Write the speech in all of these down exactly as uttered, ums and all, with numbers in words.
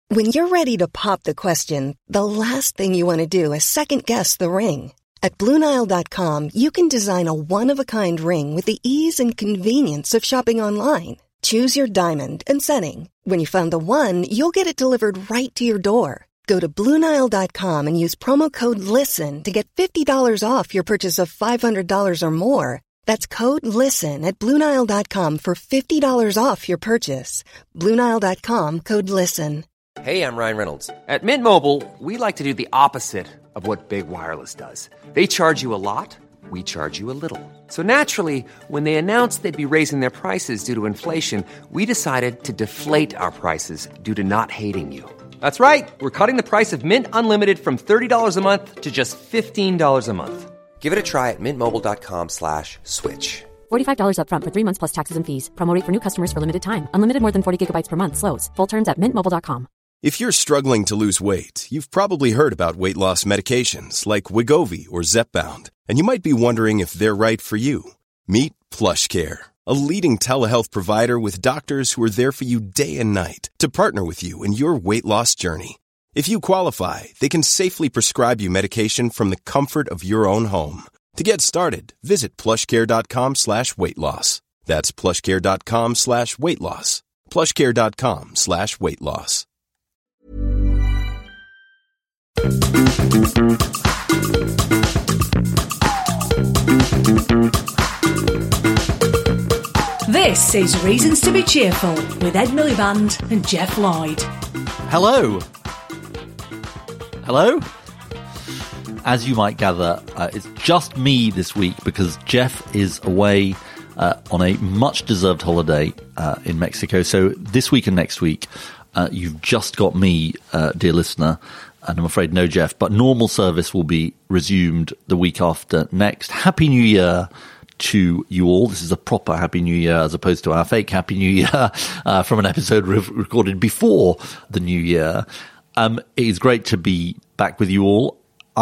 When you're ready to pop the question, the last thing you want to do is second-guess the ring. At Blue Nile dot com, you can design a one-of-a-kind ring with the ease and convenience of shopping online. Choose your diamond and setting. When you find the one, you'll get it delivered right to your door. Go to Blue Nile dot com and use promo code LISTEN to get fifty dollars off your purchase of five hundred dollars or more. That's code LISTEN at Blue Nile dot com for fifty dollars off your purchase. Blue Nile dot com, code LISTEN. Hey, I'm Ryan Reynolds. At Mint Mobile, we like to do the opposite of what Big Wireless does. They charge you a lot, we charge you a little. So naturally, when they announced they'd be raising their prices due to inflation, we decided to deflate our prices due to not hating you. That's right. We're cutting the price of Mint Unlimited from thirty dollars a month to just fifteen dollars a month. Give it a try at mintmobile.com slash switch. forty-five dollars up front for three months plus taxes and fees. Promo rate for new customers for limited time. Unlimited more than forty gigabytes per month. Slows full terms at mint mobile dot com. If you're struggling to lose weight, you've probably heard about weight loss medications like Wegovy or Zepbound, and you might be wondering if they're right for you. Meet PlushCare, a leading telehealth provider with doctors who are there for you day and night to partner with you in your weight loss journey. If you qualify, they can safely prescribe you medication from the comfort of your own home. To get started, visit plushcare.com slash weight loss. That's plushcare.com slash weight loss. plushcare.com slash weight loss. This is Reasons to be Cheerful with Ed Miliband and Jeff Lloyd. Hello. Hello? As you might gather, uh, it's just me this week because Jeff is away uh, on a much-deserved holiday uh, in Mexico. So this week and next week, uh, you've just got me, uh, dear listener, and I'm afraid no Jeff, but normal service will be resumed the week after next. Happy New Year to you all. This is a proper Happy New Year as opposed to our fake Happy New Year uh, from an episode re- recorded before the New Year. Um, it is great to be back with you all.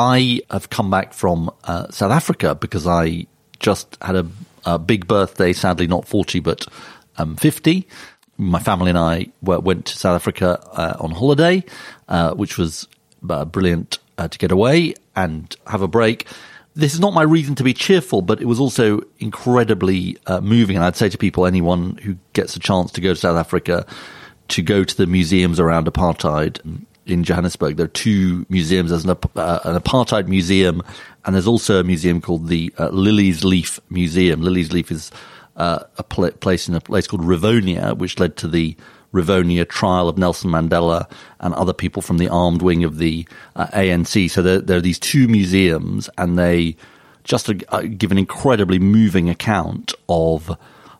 I have come back from uh, South Africa because I just had a, a big birthday, sadly not forty, but um, fifty. My family and I were, went to South Africa uh, on holiday, uh, which was uh, brilliant uh, to get away and have a break. This is not my reason to be cheerful, but it was also incredibly uh, moving. And I'd say to people, anyone who gets a chance to go to South Africa, to go to the museums around apartheid in Johannesburg. There are two museums. There's an, uh, an apartheid museum, and there's also a museum called the uh, Lilies Leaf Museum. Lilies Leaf is uh, a pl- place in a place called Rivonia, which led to the Rivonia trial of Nelson Mandela and other people from the armed wing of the uh, A N C. So there, there are these two museums, and they just uh, give an incredibly moving account of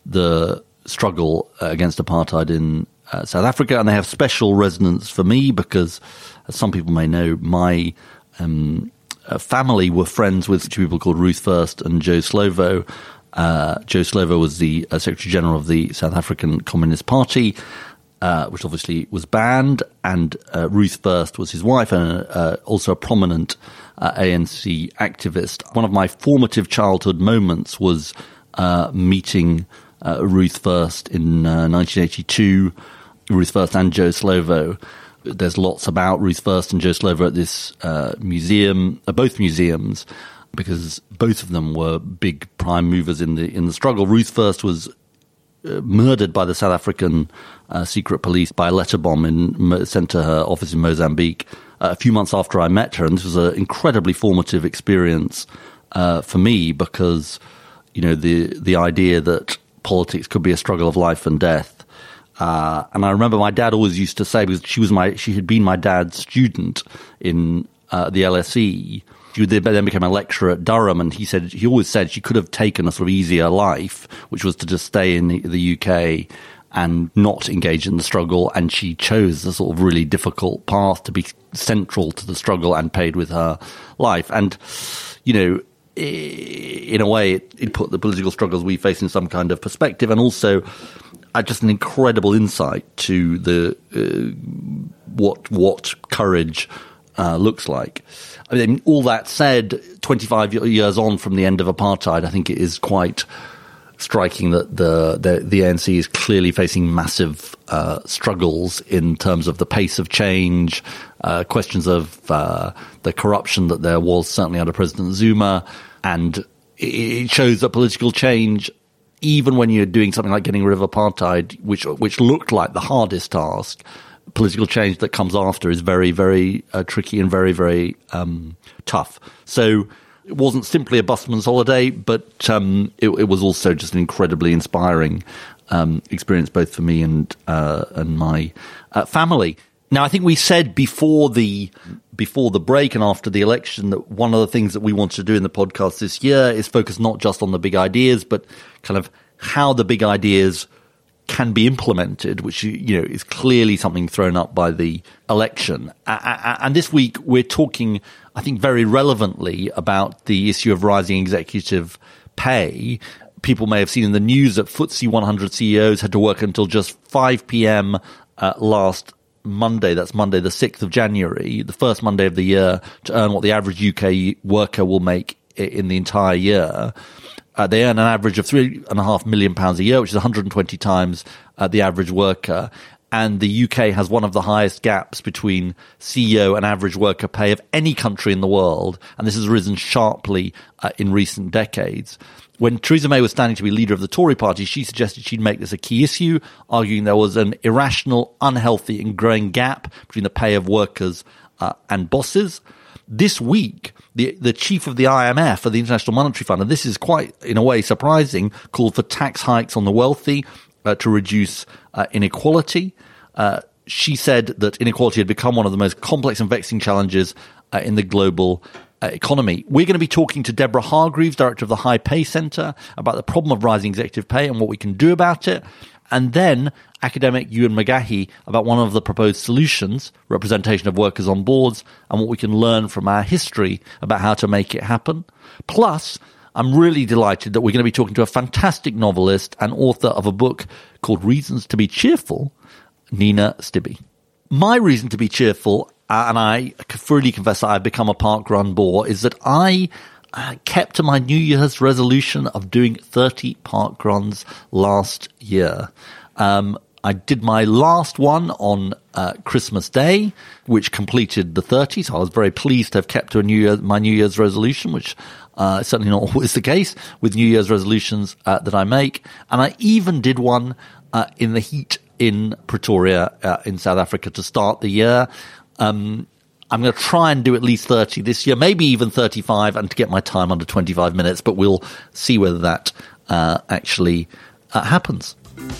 the struggle uh, against apartheid in uh, South Africa. And they have special resonance for me because, as some people may know, my um, uh, family were friends with two people called Ruth First and Joe Slovo. Uh, Joe Slovo was the uh, Secretary General of the South African Communist Party, Uh, which obviously was banned, and uh, Ruth First was his wife and uh, also a prominent uh, A N C activist. One of my formative childhood moments was uh, meeting uh, Ruth First in uh, nineteen eighty-two, Ruth First and Joe Slovo. There's lots about Ruth First and Joe Slovo at this uh, museum, uh, both museums, because both of them were big prime movers in the in the struggle. Ruth First was Uh, murdered by the South African uh, secret police by a letter bomb in, sent to her office in Mozambique uh, a few months after I met her. And this was an incredibly formative experience uh, for me because, you know, the the idea that politics could be a struggle of life and death. Uh, and I remember my dad always used to say, because she was my, she had been my dad's student in uh, the L S E. She then became a lecturer at Durham, and he said he always said she could have taken a sort of easier life, which was to just stay in the, the U K and not engage in the struggle. And she chose a sort of really difficult path to be central to the struggle and paid with her life. And, you know, in a way, it, it put the political struggles we face in some kind of perspective, and also uh, just an incredible insight to the uh, what what courage uh, looks like. I mean, all that said, twenty-five years on from the end of apartheid, I think it is quite striking that the, the, the A N C is clearly facing massive uh, struggles in terms of the pace of change, uh, questions of uh, the corruption that there was certainly under President Zuma, and it shows that political change, even when you're doing something like getting rid of apartheid, which which looked like the hardest task, political change that comes after is very, very uh, tricky and very, very um, tough. So it wasn't simply a busman's holiday, but um, it, it was also just an incredibly inspiring um, experience, both for me and uh, and my uh, family. Now, I think we said before the before the break and after the election that one of the things that we wanted to do in the podcast this year is focus not just on the big ideas, but kind of how the big ideas can be implemented, which, you know, is clearly something thrown up by the election. And this week we're talking, I think, very relevantly about the issue of rising executive pay. People may have seen in the news that F T S E one hundred C E Os had to work until just five p.m. Uh, last Monday, that's Monday the sixth of January, the first Monday of the year, to earn what the average U K worker will make in the entire year. Uh, they earn an average of three and a half million pounds a year, which is one hundred twenty times uh, the average worker. And the U K has one of the highest gaps between C E O and average worker pay of any country in the world. And this has risen sharply uh, in recent decades. When Theresa May was standing to be leader of the Tory party, she suggested she'd make this a key issue, arguing there was an irrational, unhealthy and growing gap between the pay of workers uh, and bosses. This week, the, the chief of the I M F, of the International Monetary Fund, and this is quite, in a way, surprising, called for tax hikes on the wealthy uh, to reduce uh, inequality. Uh, she said that inequality had become one of the most complex and vexing challenges uh, in the global uh, economy. We're going to be talking to Deborah Hargreaves, director of the High Pay Centre, about the problem of rising executive pay and what we can do about it. And then academic Ewan McGahey about one of the proposed solutions, representation of workers on boards, and what we can learn from our history about how to make it happen. Plus, I'm really delighted that we're going to be talking to a fantastic novelist and author of a book called Reasons to be Cheerful, Nina Stibbe. My reason to be cheerful, uh, and I freely confess that I've become a parkrun bore, is that I uh, kept to my New Year's resolution of doing thirty parkruns last year. Um, I did my last one on uh, Christmas Day, which completed the thirty, so I was very pleased to have kept to a New Year, my New Year's resolution, which uh, is certainly not always the case with New Year's resolutions uh, that I make. And I even did one uh, in the heat in Pretoria uh, in South Africa to start the year. Um, I'm going to try and do at least thirty this year, maybe even thirty-five, and to get my time under twenty-five minutes, but we'll see whether that uh, actually uh, happens.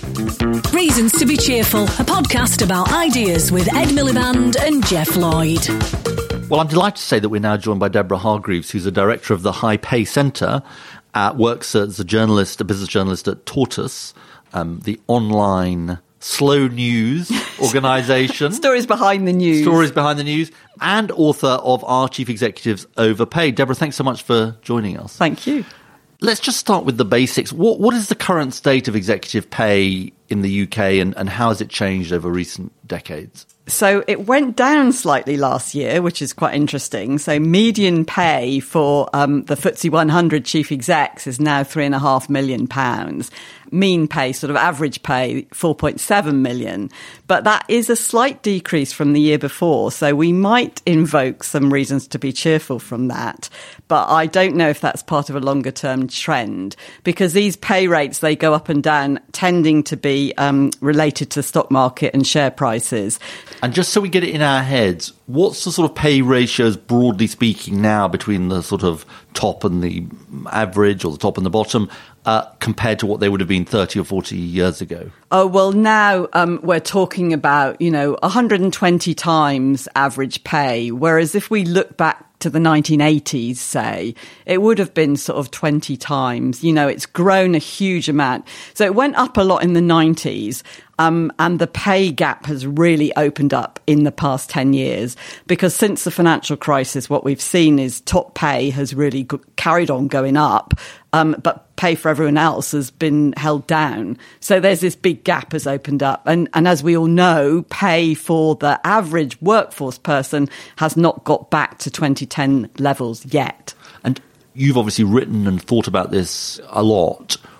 Reasons to be Cheerful, a podcast about ideas with Ed Miliband and Geoff Lloyd. Well, I'm delighted to say that we're now joined by Deborah Hargreaves, who's a director of the High Pay Centre, uh, works as a journalist, a business journalist at Tortoise, um, the online slow news organisation. Stories behind the news. Stories behind the news, and author of Our Chief Executives Overpaid. Deborah, thanks so much for joining us. Thank you. Let's just start with the basics. What What is the current state of executive pay in the U K, and, and how has it changed over recent decades? So it went down slightly last year, which is quite interesting. So median pay for um, the F T S E one hundred chief execs is now three and a half million pounds. Mean pay, sort of average pay, four point seven million. But that is a slight decrease from the year before. So we might invoke some reasons to be cheerful from that. But I don't know if that's part of a longer term trend, because these pay rates, they go up and down, tending to be um, related to the stock market and share prices. And just so we get it in our heads, what's the sort of pay ratios, broadly speaking, now between the sort of top and the average, or the top and the bottom, uh, compared to what they would have been thirty or forty years ago? Oh, well, now um, we're talking about, you know, one hundred twenty times average pay, whereas if we look back to the nineteen eighties, say, it would have been sort of twenty times. You know, it's grown a huge amount. So it went up a lot in the nineties. Um, and the pay gap has really opened up in the past ten years, because since the financial crisis, what we've seen is top pay has really go- carried on going up, um, but pay for everyone else has been held down. So there's this big gap has opened up. And, and as we all know, pay for the average workforce person has not got back to twenty ten levels yet. And you've obviously written and thought about this a lot.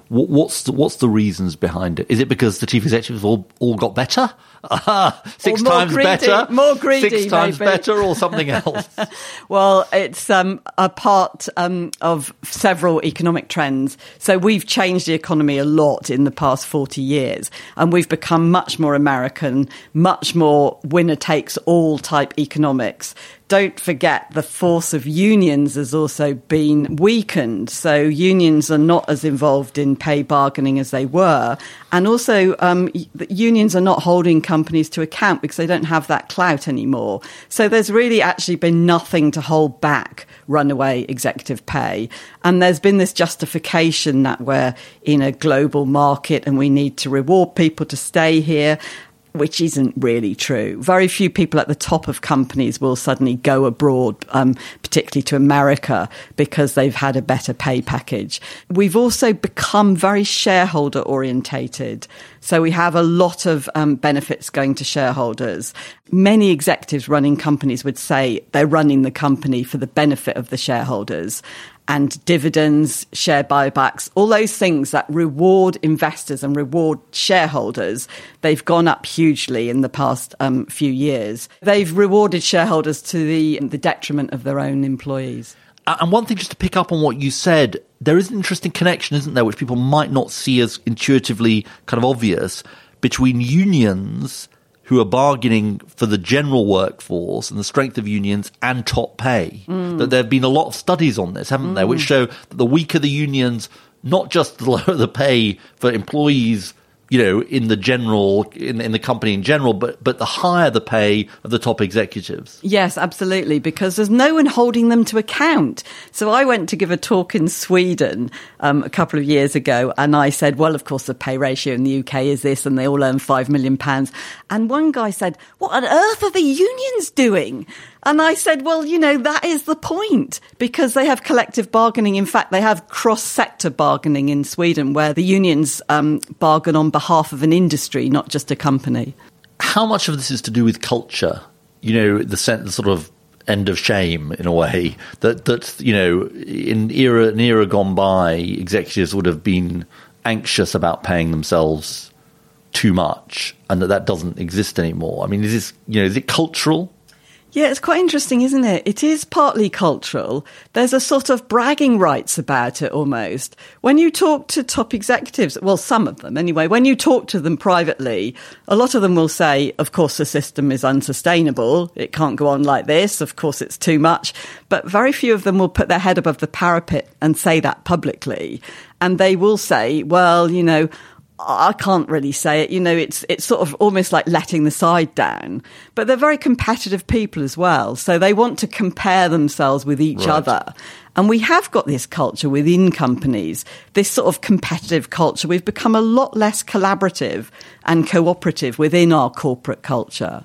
What, what's the, what's the reasons behind it? Is it because the chief executives all all got better? Ah, six times greedy, better, more greedy, six times maybe. better, or something else? Well, it's um, a part um, of several economic trends. So we've changed the economy a lot in the past forty years, and we've become much more American, much more winner-takes-all type economics. Don't forget the force of unions has also been weakened. So unions are not as involved in pay bargaining as they were. And also um, unions are not holding companies to account because they don't have that clout anymore. So there's really actually been nothing to hold back runaway executive pay. And there's been this justification that we're in a global market and we need to reward people to stay here, which isn't really true. Very few people at the top of companies will suddenly go abroad, um, particularly to America, because they've had a better pay package. We've also become very shareholder orientated. So we have a lot of um, benefits going to shareholders. Many executives running companies would say they're running the company for the benefit of the shareholders. And dividends, share buybacks, all those things that reward investors and reward shareholders, they've gone up hugely in the past um, few years. They've rewarded shareholders to the, the detriment of their own employees. And one thing, just to pick up on what you said, there is an interesting connection, isn't there, which people might not see as intuitively kind of obvious, between unions who are bargaining for the general workforce and the strength of unions and top pay. Mm. That there have been a lot of studies on this, haven't mm. there, which show that the weaker the unions, not just the lower the pay for employees, you know, in the general, in, in the company in general, but, but the higher the pay of the top executives. Yes, absolutely, because there's no one holding them to account. So I went to give a talk in Sweden um, a couple of years ago, and I said, well, of course, the pay ratio in the U K is this, and they all earn five million pounds. And one guy said, what on earth are the unions doing? And I said, well, you know, that is the point, because they have collective bargaining. In fact, they have cross-sector bargaining in Sweden, where the unions um, bargain on behalf of an industry, not just a company. How much of this is to do with culture? You know, the, sense, the sort of end of shame, in a way, that, that you know, in era, an era gone by, executives would have been anxious about paying themselves too much, and that that doesn't exist anymore. I mean, is this, you know, is it cultural? Yeah, it's quite interesting, isn't it? It is partly cultural. There's a sort of bragging rights about it almost. When you talk to top executives, well, some of them anyway, when you talk to them privately, a lot of them will say, of course, the system is unsustainable. It can't go on like this. Of course, it's too much. But very few of them will put their head above the parapet and say that publicly. And they will say, well, you know, I can't really say it. You know, it's it's sort of almost like letting the side down. But they're very competitive people as well. So they want to compare themselves with each right. other. And we have got this culture within companies, this sort of competitive culture. We've become a lot less collaborative and cooperative within our corporate culture.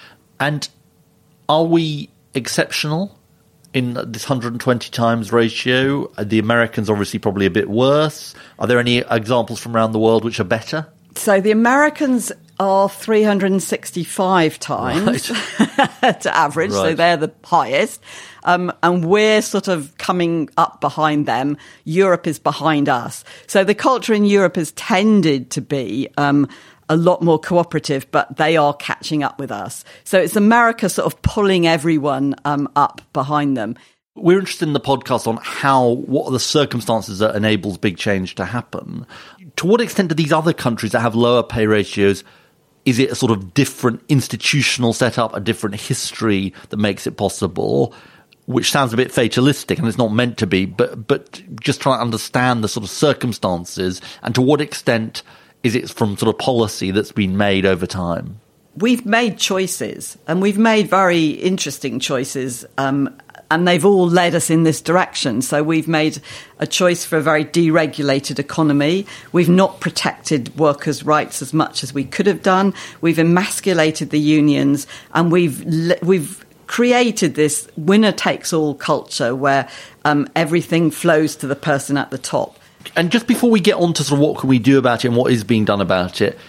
And are we exceptional in this one hundred twenty times ratio? The Americans obviously probably a bit worse. Are there any examples from around the world which are better? So the Americans are three hundred sixty-five times right. to average, right. So they're the highest. Um, and we're sort of coming up behind them. Europe is behind us. So the culture in Europe has tended to be um, a lot more cooperative, but they are catching up with us. So it's America sort of pulling everyone um, up behind them. We're interested in the podcast on how, what are the circumstances that enables big change to happen? To what extent do these other countries that have lower pay ratios, is it a sort of different institutional setup, a different history that makes it possible? Which sounds a bit fatalistic, and it's not meant to be, but but just trying to understand the sort of circumstances, and to what extent is it from sort of policy that's been made over time? We've made choices, and we've made very interesting choices, um, and they've all led us in this direction. So we've made a choice for a very deregulated economy. We've not protected workers' rights as much as we could have done. We've emasculated the unions, and we've we've created this winner-takes-all culture where um, everything flows to the person at the top. And just before we get on to sort of what can we do about it and what is being done about it,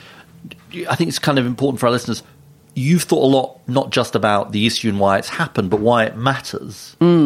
I think it's kind of important for our listeners. You've thought a lot, not just about the issue and why it's happened, but why it matters. Mm.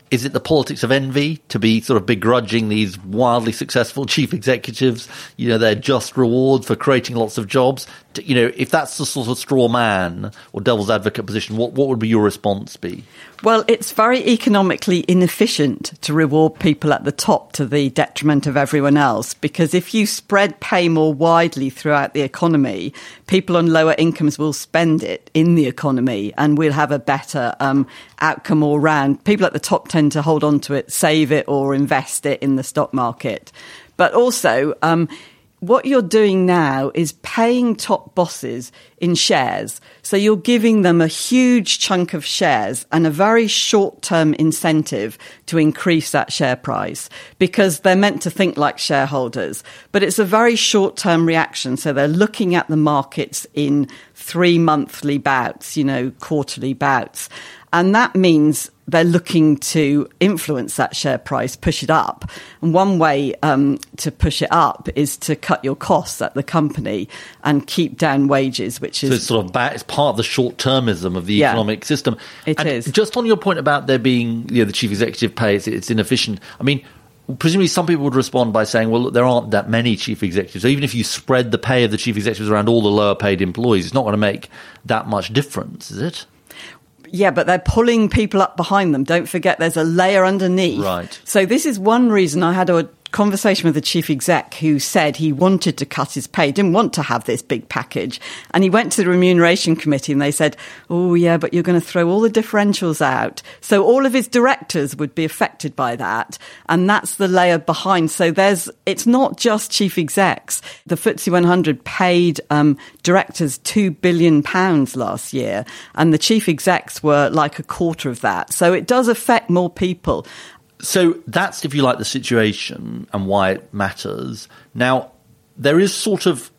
is it the politics of envy to be sort of begrudging these wildly successful chief executives, you know, their just reward for creating lots of jobs? To, you know, if that's the sort of straw man or devil's advocate position, what, what would be your response be? Well, it's very economically inefficient to reward people at the top to the detriment of everyone else, because if you spread pay more widely throughout the economy, people on lower incomes will spend it in the economy and we'll have a better um, outcome all round. People at the top tend to hold on to it, save it or invest it in the stock market. But also, um, what you're doing now is paying top bosses in shares. So you're giving them a huge chunk of shares and a very short-term incentive to increase that share price, because they're meant to think like shareholders. But it's a very short-term reaction. So they're looking at the markets in three monthly bouts, you know, quarterly bouts. And that means they're looking to influence that share price, push it up. And one way um, to push it up is to cut your costs at the company and keep down wages, which is... So it's sort of back, it's part of the short-termism of the yeah, economic system. It and is. Just on your point about there being, you know, the chief executive pay, it's, it's inefficient. I mean, presumably some people would respond by saying, well, look, there aren't that many chief executives. So even if you spread the pay of the chief executives around all the lower-paid employees, it's not going to make that much difference, is it? Yeah, but they're pulling people up behind them. Don't forget there's a layer underneath. Right. So this is one reason I had a conversation with the chief exec who said he wanted to cut his pay, didn't want to have this big package. And he went to the remuneration committee and they said, oh, yeah, but you're going to throw all the differentials out. So all of his directors would be affected by that. And that's the layer behind. So there's, it's not just chief execs. The F T S E one hundred paid um, directors two billion pounds last year, and the chief execs were like a quarter of that. So it does affect more people. So that's, if you like, the situation and why it matters. Now, there is sort of,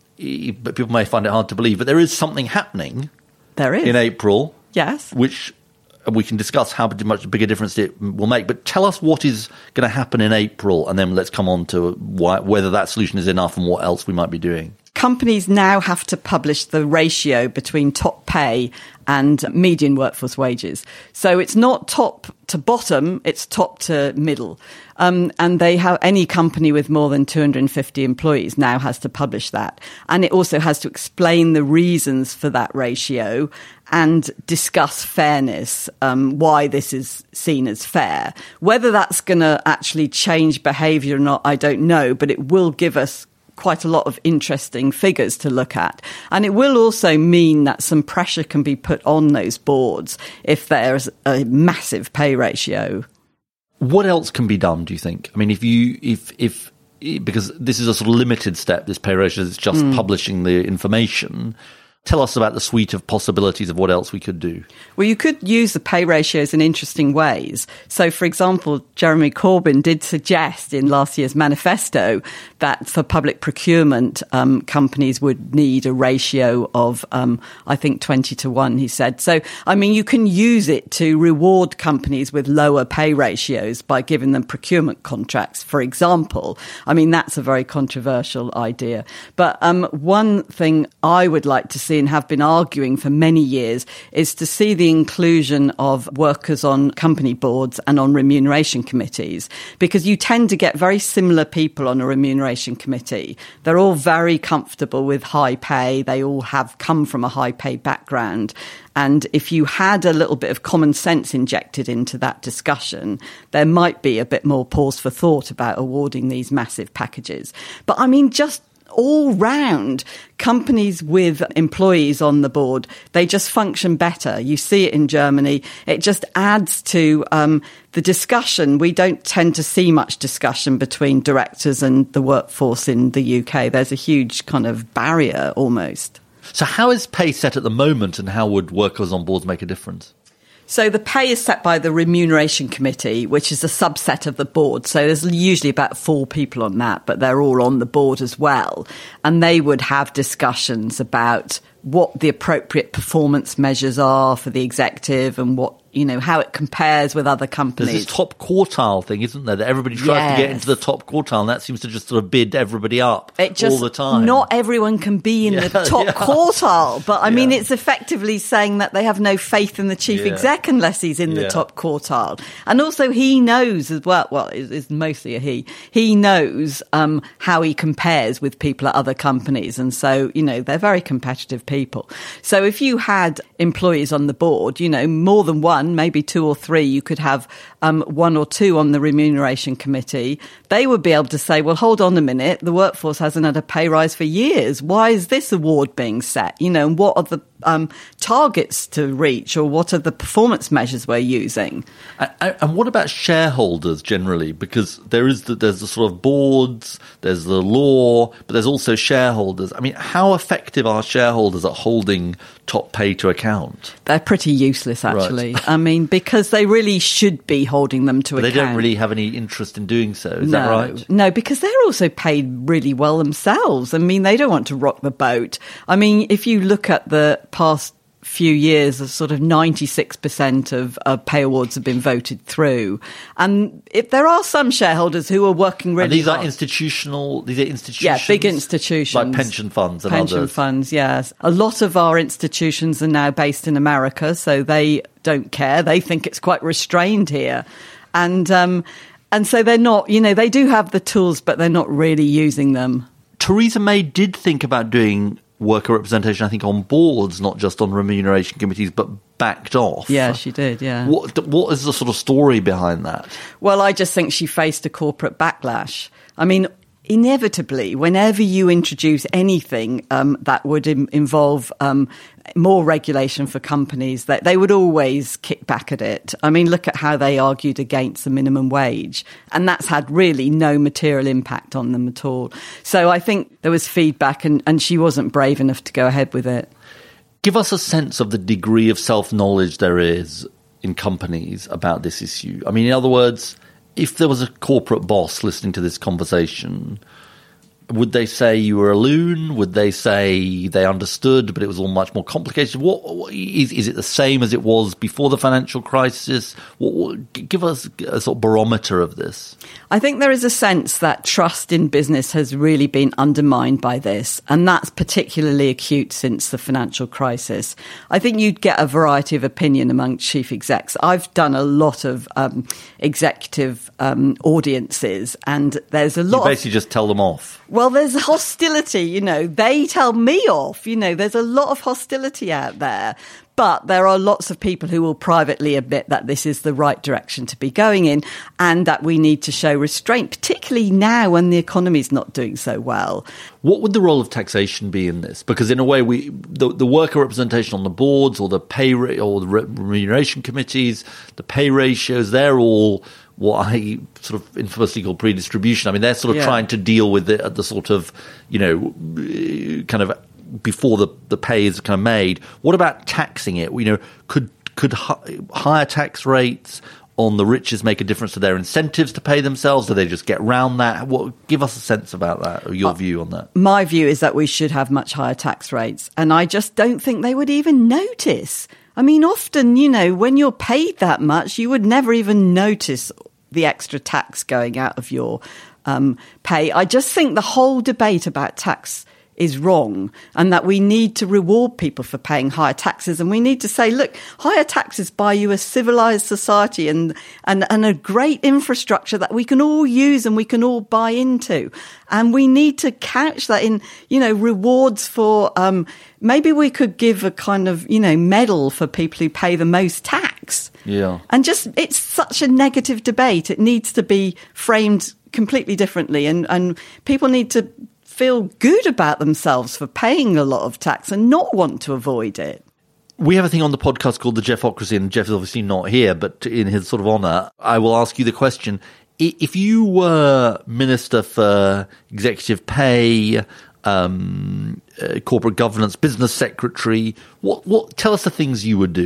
but people may find it hard to believe, but there is something happening. There is. In April. Yes. Which we can discuss how much bigger difference it will make. But tell us what is going to happen in April, and then let's come on to why, whether that solution is enough and what else we might be doing. Companies now have to publish the ratio between top pay and median workforce wages. So it's not top to bottom, it's top to middle. Um, and they have, any company with more than two hundred fifty employees now has to publish that. And it also has to explain the reasons for that ratio and discuss fairness, um, why this is seen as fair. Whether that's going to actually change behaviour or not, I don't know, but it will give us quite a lot of interesting figures to look at. And it will also mean that some pressure can be put on those boards if there's a massive pay ratio. What else can be done, do you think? I mean, if you, if, if, because this is a sort of limited step, this pay ratio is just mm. publishing the information. Tell us about the suite of possibilities of what else we could do. Well, you could use the pay ratios in interesting ways. So, for example, Jeremy Corbyn did suggest in last year's manifesto that for public procurement, um, companies would need a ratio of, um, I think, twenty to one, he said. So, I mean, you can use it to reward companies with lower pay ratios by giving them procurement contracts, for example. I mean, that's a very controversial idea. But um, one thing I would like to see and have been arguing for many years is to see the inclusion of workers on company boards and on remuneration committees, because you tend to get very similar people on a remuneration committee. They're all very comfortable with high pay. They all have come from a high pay background. And if you had a little bit of common sense injected into that discussion, there might be a bit more pause for thought about awarding these massive packages. But I mean, just all round, companies with employees on the board, they just function better. You see it in Germany. It just adds to um, the discussion. We don't tend to see much discussion between directors and the workforce in the U K. There's a huge kind of barrier almost. So how is pay set at the moment, and how would workers on boards make a difference? So the pay is set by the Remuneration Committee, which is a subset of the board. So there's usually about four people on that, but they're all on the board as well. And they would have discussions about what the appropriate performance measures are for the executive and what, you know, how it compares with other companies. There's this top quartile thing, isn't there, that everybody tries yes. to get into the top quartile, and that seems to just sort of bid everybody up it just, all the time. Not everyone can be in yeah, the top yeah. quartile, but I yeah. mean, it's effectively saying that they have no faith in the chief yeah. exec unless he's in yeah. the top quartile. And also he knows as well, well, it's, it's mostly a he, he knows um, how he compares with people at other companies. And so, you know, they're very competitive people. So if you had employees on the board, you know, more than one, maybe two or three, you could have um, one or two on the remuneration committee. They would be able to say, well, hold on a minute, the workforce hasn't had a pay rise for years. Why is this award being set? You know, and what are the um, targets to reach, or what are the performance measures we're using? And, and what about shareholders generally? Because there is the, there's the sort of boards, there's the law, but there's also shareholders. I mean, how effective are shareholders at holding top pay to account? They're pretty useless, actually. Right. I mean, because they really should be holding them to but account. They don't really have any interest in doing so. Is no, that right? No, because they're also paid really well themselves. I mean, they don't want to rock the boat. I mean, if you look at the past few years, of sort of ninety-six percent of uh, pay awards have been voted through. And if there are some shareholders who are working really and these hard. are institutional, these are institutions? Yeah, big institutions. Like pension funds and pension others. Pension funds, yes. A lot of our institutions are now based in America, so they don't care. They think it's quite restrained here. And, um, and so they're not, you know, they do have the tools, but they're not really using them. Theresa May did think about doing worker representation, I think, on boards, not just on remuneration committees, but backed off. Yeah, she did, yeah. What What is the sort of story behind that? Well, I just think she faced a corporate backlash. I mean, inevitably, whenever you introduce anything um, that would im- involve um, more regulation for companies, that they would always kick back at it. I mean, look at how they argued against the minimum wage, and that's had really no material impact on them at all. So I think there was feedback, and, and she wasn't brave enough to go ahead with it. Give us a sense of the degree of self-knowledge there is in companies about this issue. I mean, in other words, if there was a corporate boss listening to this conversation, would they say you were a loon? Would they say they understood, but it was all much more complicated? What, what is, is it the same as it was before the financial crisis? What, what, give us a sort of barometer of this. I think there is a sense that trust in business has really been undermined by this, and that's particularly acute since the financial crisis. I think you'd get a variety of opinion among chief execs. I've done a lot of um, executive um, audiences, and there's a lot. You basically of, just tell them off. Well, there's hostility, you know. They tell me off, you know. There's a lot of hostility out there. But there are lots of people who will privately admit that this is the right direction to be going in, and that we need to show restraint, particularly now when the economy's not doing so well. What would the role of taxation be in this? Because in a way, we the, the worker representation on the boards or the pay ra- or the remuneration committees, the pay ratios, they're all what I sort of infamously call pre-distribution. I mean, they're sort of yeah. trying to deal with it at the sort of, you know, kind of before the, the pay is kind of made. What about taxing it? You know, could could hi- higher tax rates on the richest make a difference to their incentives to pay themselves? Do they just get round that? What, give us a sense about that, or your uh, view on that. My view is that we should have much higher tax rates, and I just don't think they would even notice. I mean, often, you know, when you're paid that much, you would never even notice the extra tax going out of your um, pay. I just think the whole debate about tax is wrong, and that we need to reward people for paying higher taxes, and we need to say, look, higher taxes buy you a civilized society and, and, and a great infrastructure that we can all use and we can all buy into. And we need to couch that in, you know, rewards for, um, maybe we could give a kind of, you know, medal for people who pay the most tax. Yeah. And just, it's such a negative debate. It needs to be framed completely differently, and, and people need to feel good about themselves for paying a lot of tax and not want to avoid it. We have a thing on the podcast called the Jeffocracy, and Jeff is obviously not here, but in his sort of honour, I will ask you the question. If you were Minister for Executive Pay, um, uh, Corporate Governance, Business Secretary, what, what, tell us the things you would do.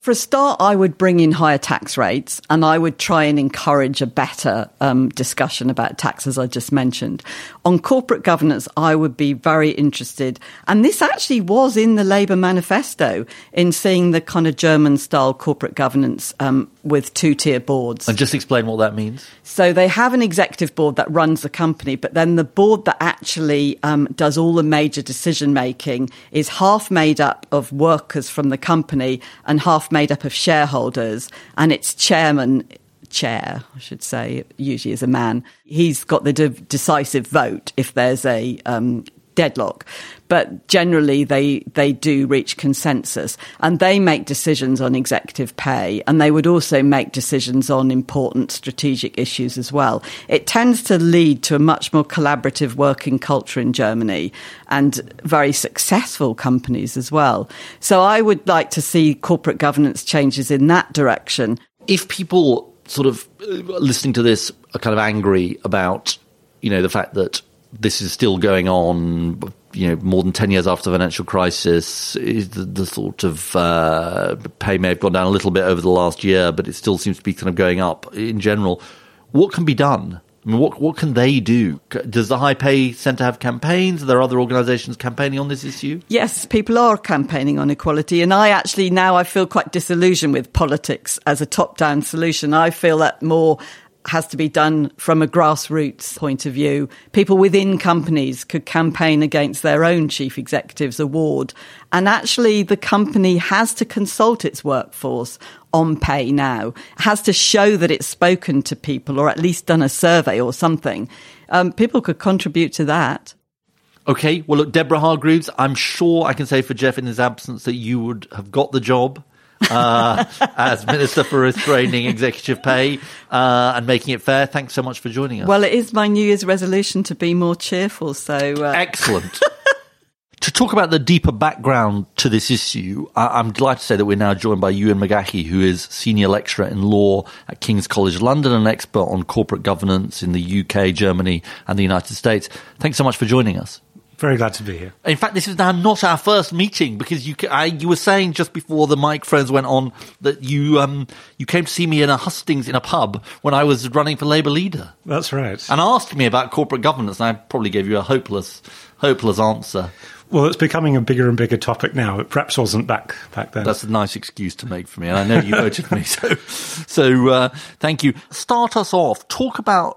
For a start, I would bring in higher tax rates and I would try and encourage a better um, discussion about tax, as I just mentioned. On corporate governance, I would be very interested, and this actually was in the Labour manifesto, in seeing the kind of German-style corporate governance um, with two-tier boards. And just explain what that means. So they have an executive board that runs the company, but then the board that actually um, does all the major decision-making is half made up of workers from the company and half made up of shareholders, and its chairman, chair, I should say, usually is a man. He's got the de- decisive vote if there's a um, deadlock. But generally, they, they do reach consensus, and they make decisions on executive pay, and they would also make decisions on important strategic issues as well. It tends to lead to a much more collaborative working culture in Germany, and very successful companies as well. So I would like to see corporate governance changes in that direction. If people sort of uh, listening to this are kind of angry about, you know, the fact that this is still going on, you know, more than ten years after the financial crisis, is the, the sort of uh, pay may have gone down a little bit over the last year, but it still seems to be kind of going up in general. What can be done? I mean, what what can they do? Does the High Pay Centre have campaigns? Are there other organisations campaigning on this issue? Yes, people are campaigning on equality. And I actually, now I feel quite disillusioned with politics as a top-down solution. I feel that more has to be done from a grassroots point of view. People within companies could campaign against their own chief executive's award. And actually, the company has to consult its workforce on pay now, has to show that it's spoken to people or at least done a survey or something. Um, people could contribute to that. Okay, well, look, Deborah Hargreaves, I'm sure I can say for Jeff in his absence that you would have got the job uh, as Minister for Restraining Executive Pay uh, and making it fair. Thanks so much for joining us. Well, it is my New Year's resolution to be more cheerful, so... Uh... Excellent. To talk about the deeper background to this issue, I- I'm delighted to say that we're now joined by Ewan McGahey, who is Senior Lecturer in Law at King's College London and an expert on corporate governance in the U K, Germany and the United States. Thanks so much for joining us. Very glad to be here. In fact, this is now not our first meeting, because you I, you were saying just before the microphones went on that you um you came to see me in a hustings in a pub when I was running for Labour leader. That's right. And asked me about corporate governance, and I probably gave you a hopeless, hopeless answer. Well, it's becoming a bigger and bigger topic now. It perhaps wasn't back back then. That's a nice excuse to make for me, and I know you voted for me, so so uh, thank you. Start us off. Talk about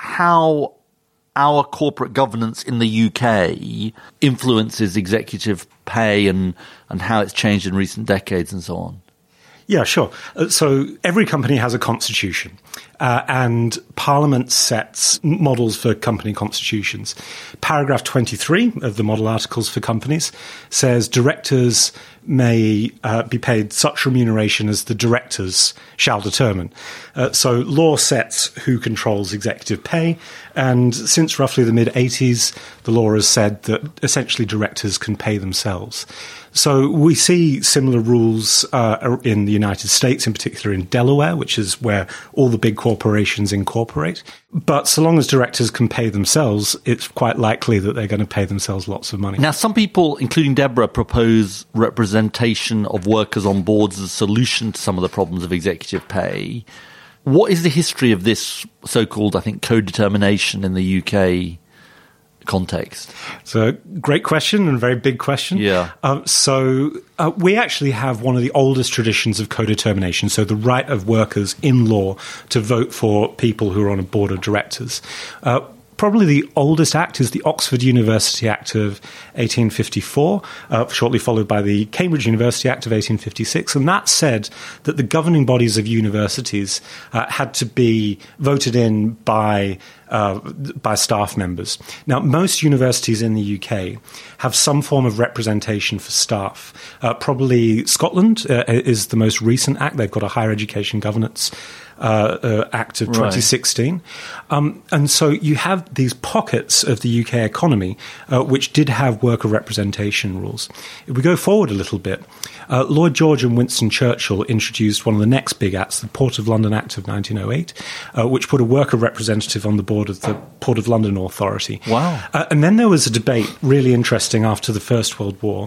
how our corporate governance in the U K influences executive pay and, and how it's changed in recent decades and so on. Yeah, sure. Uh, so every company has a constitution, uh, and Parliament sets models for company constitutions. Paragraph twenty-three of the model articles for companies says directors may uh, be paid such remuneration as the directors shall determine. Uh, so law sets who controls executive pay, and since roughly the mid-eighties, the law has said that essentially directors can pay themselves. So we see similar rules uh, in the United States, in particular in Delaware, which is where all the big corporations incorporate. But so long as directors can pay themselves, it's quite likely that they're going to pay themselves lots of money. Now, some people, including Deborah, propose representation of workers on boards as a solution to some of the problems of executive pay. What is the history of this so-called, I think, co-determination in the U K context? It's a great question and a very big question. Yeah. Uh, so uh, we actually have one of the oldest traditions of co-determination, so the right of workers in law to vote for people who are on a board of directors. Uh, Probably the oldest act is the Oxford University Act of eighteen fifty-four, uh, shortly followed by the Cambridge University Act of eighteen fifty-six. And that said that the governing bodies of universities uh, had to be voted in by uh, by staff members. Now, most universities in the U K have some form of representation for staff. Uh, probably Scotland uh, is the most recent act. They've got a Higher Education Governance Uh, uh, Act of twenty sixteen. Right. Um, and so you have these pockets of the U K economy uh, which did have worker representation rules. If we go forward a little bit, uh, Lloyd George and Winston Churchill introduced one of the next big acts, the Port of London Act of nineteen oh eight, uh, which put a worker representative on the board of the Port of London Authority. Wow. Uh, and then there was a debate, really interesting, after the First World War.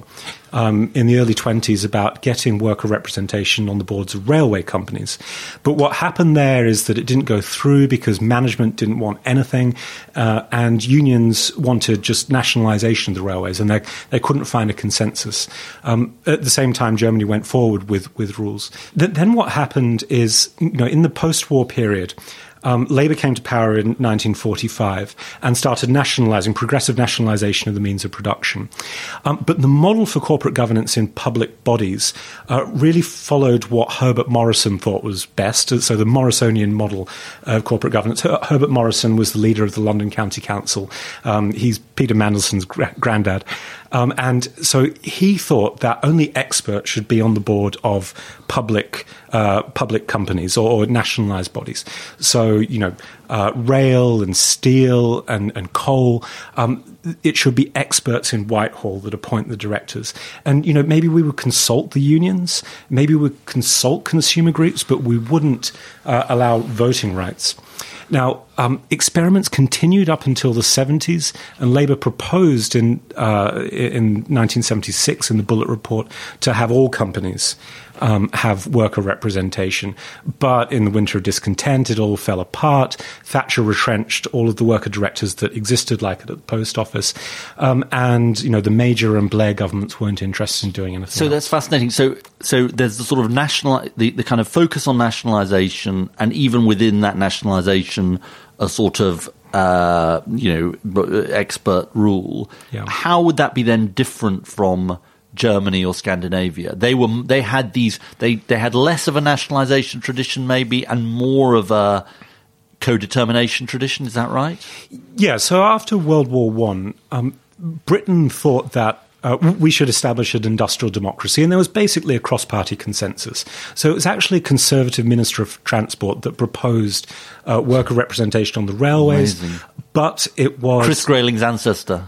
um, in the early twenties about getting worker representation on the boards of railway companies. But what happened there is that it didn't go through because management didn't want anything, uh, and unions wanted just nationalisation of the railways, and they, they couldn't find a consensus. Um, at the same time, Germany went forward with, with rules. Th- then what happened is, you know, in the post-war period, Um, Labour came to power in nineteen forty-five and started nationalising, progressive nationalisation of the means of production. Um, but the model for corporate governance in public bodies uh, really followed what Herbert Morrison thought was best, so the Morrisonian model of corporate governance. Her- Herbert Morrison was the leader of the London County Council. Um, he's Peter Mandelson's gra- granddad. Um, and so he thought that only experts should be on the board of public uh, public companies or, or nationalised bodies. So, you know, uh, rail and steel and, and coal, um, it should be experts in Whitehall that appoint the directors. And, you know, maybe we would consult the unions, maybe we would consult consumer groups, but we wouldn't uh, allow voting rights. Now, um, experiments continued up until the seventies, and Labour proposed in uh, in nineteen seventy-six in the Bullet Report to have all companies um, have worker representation. But in the winter of discontent, it all fell apart. Thatcher retrenched all of the worker directors that existed, like at the post office, um, and you know the Major and Blair governments weren't interested in doing anything. So else. that's fascinating. So, so there's the sort of national, the, the kind of focus on nationalisation, and even within that nationalisation, a sort of uh, you know expert rule. Yeah. How would that be then different from Germany or Scandinavia? They were they had these they they had less of a nationalisation tradition maybe, and more of a co-determination tradition. Is that right? Yeah. So after World War One, um, Britain thought that Uh, we should establish an industrial democracy, and there was basically a cross-party consensus. So it was actually a Conservative Minister of Transport that proposed uh, worker representation on the railways, Amazing. but it was... Chris Grayling's ancestor.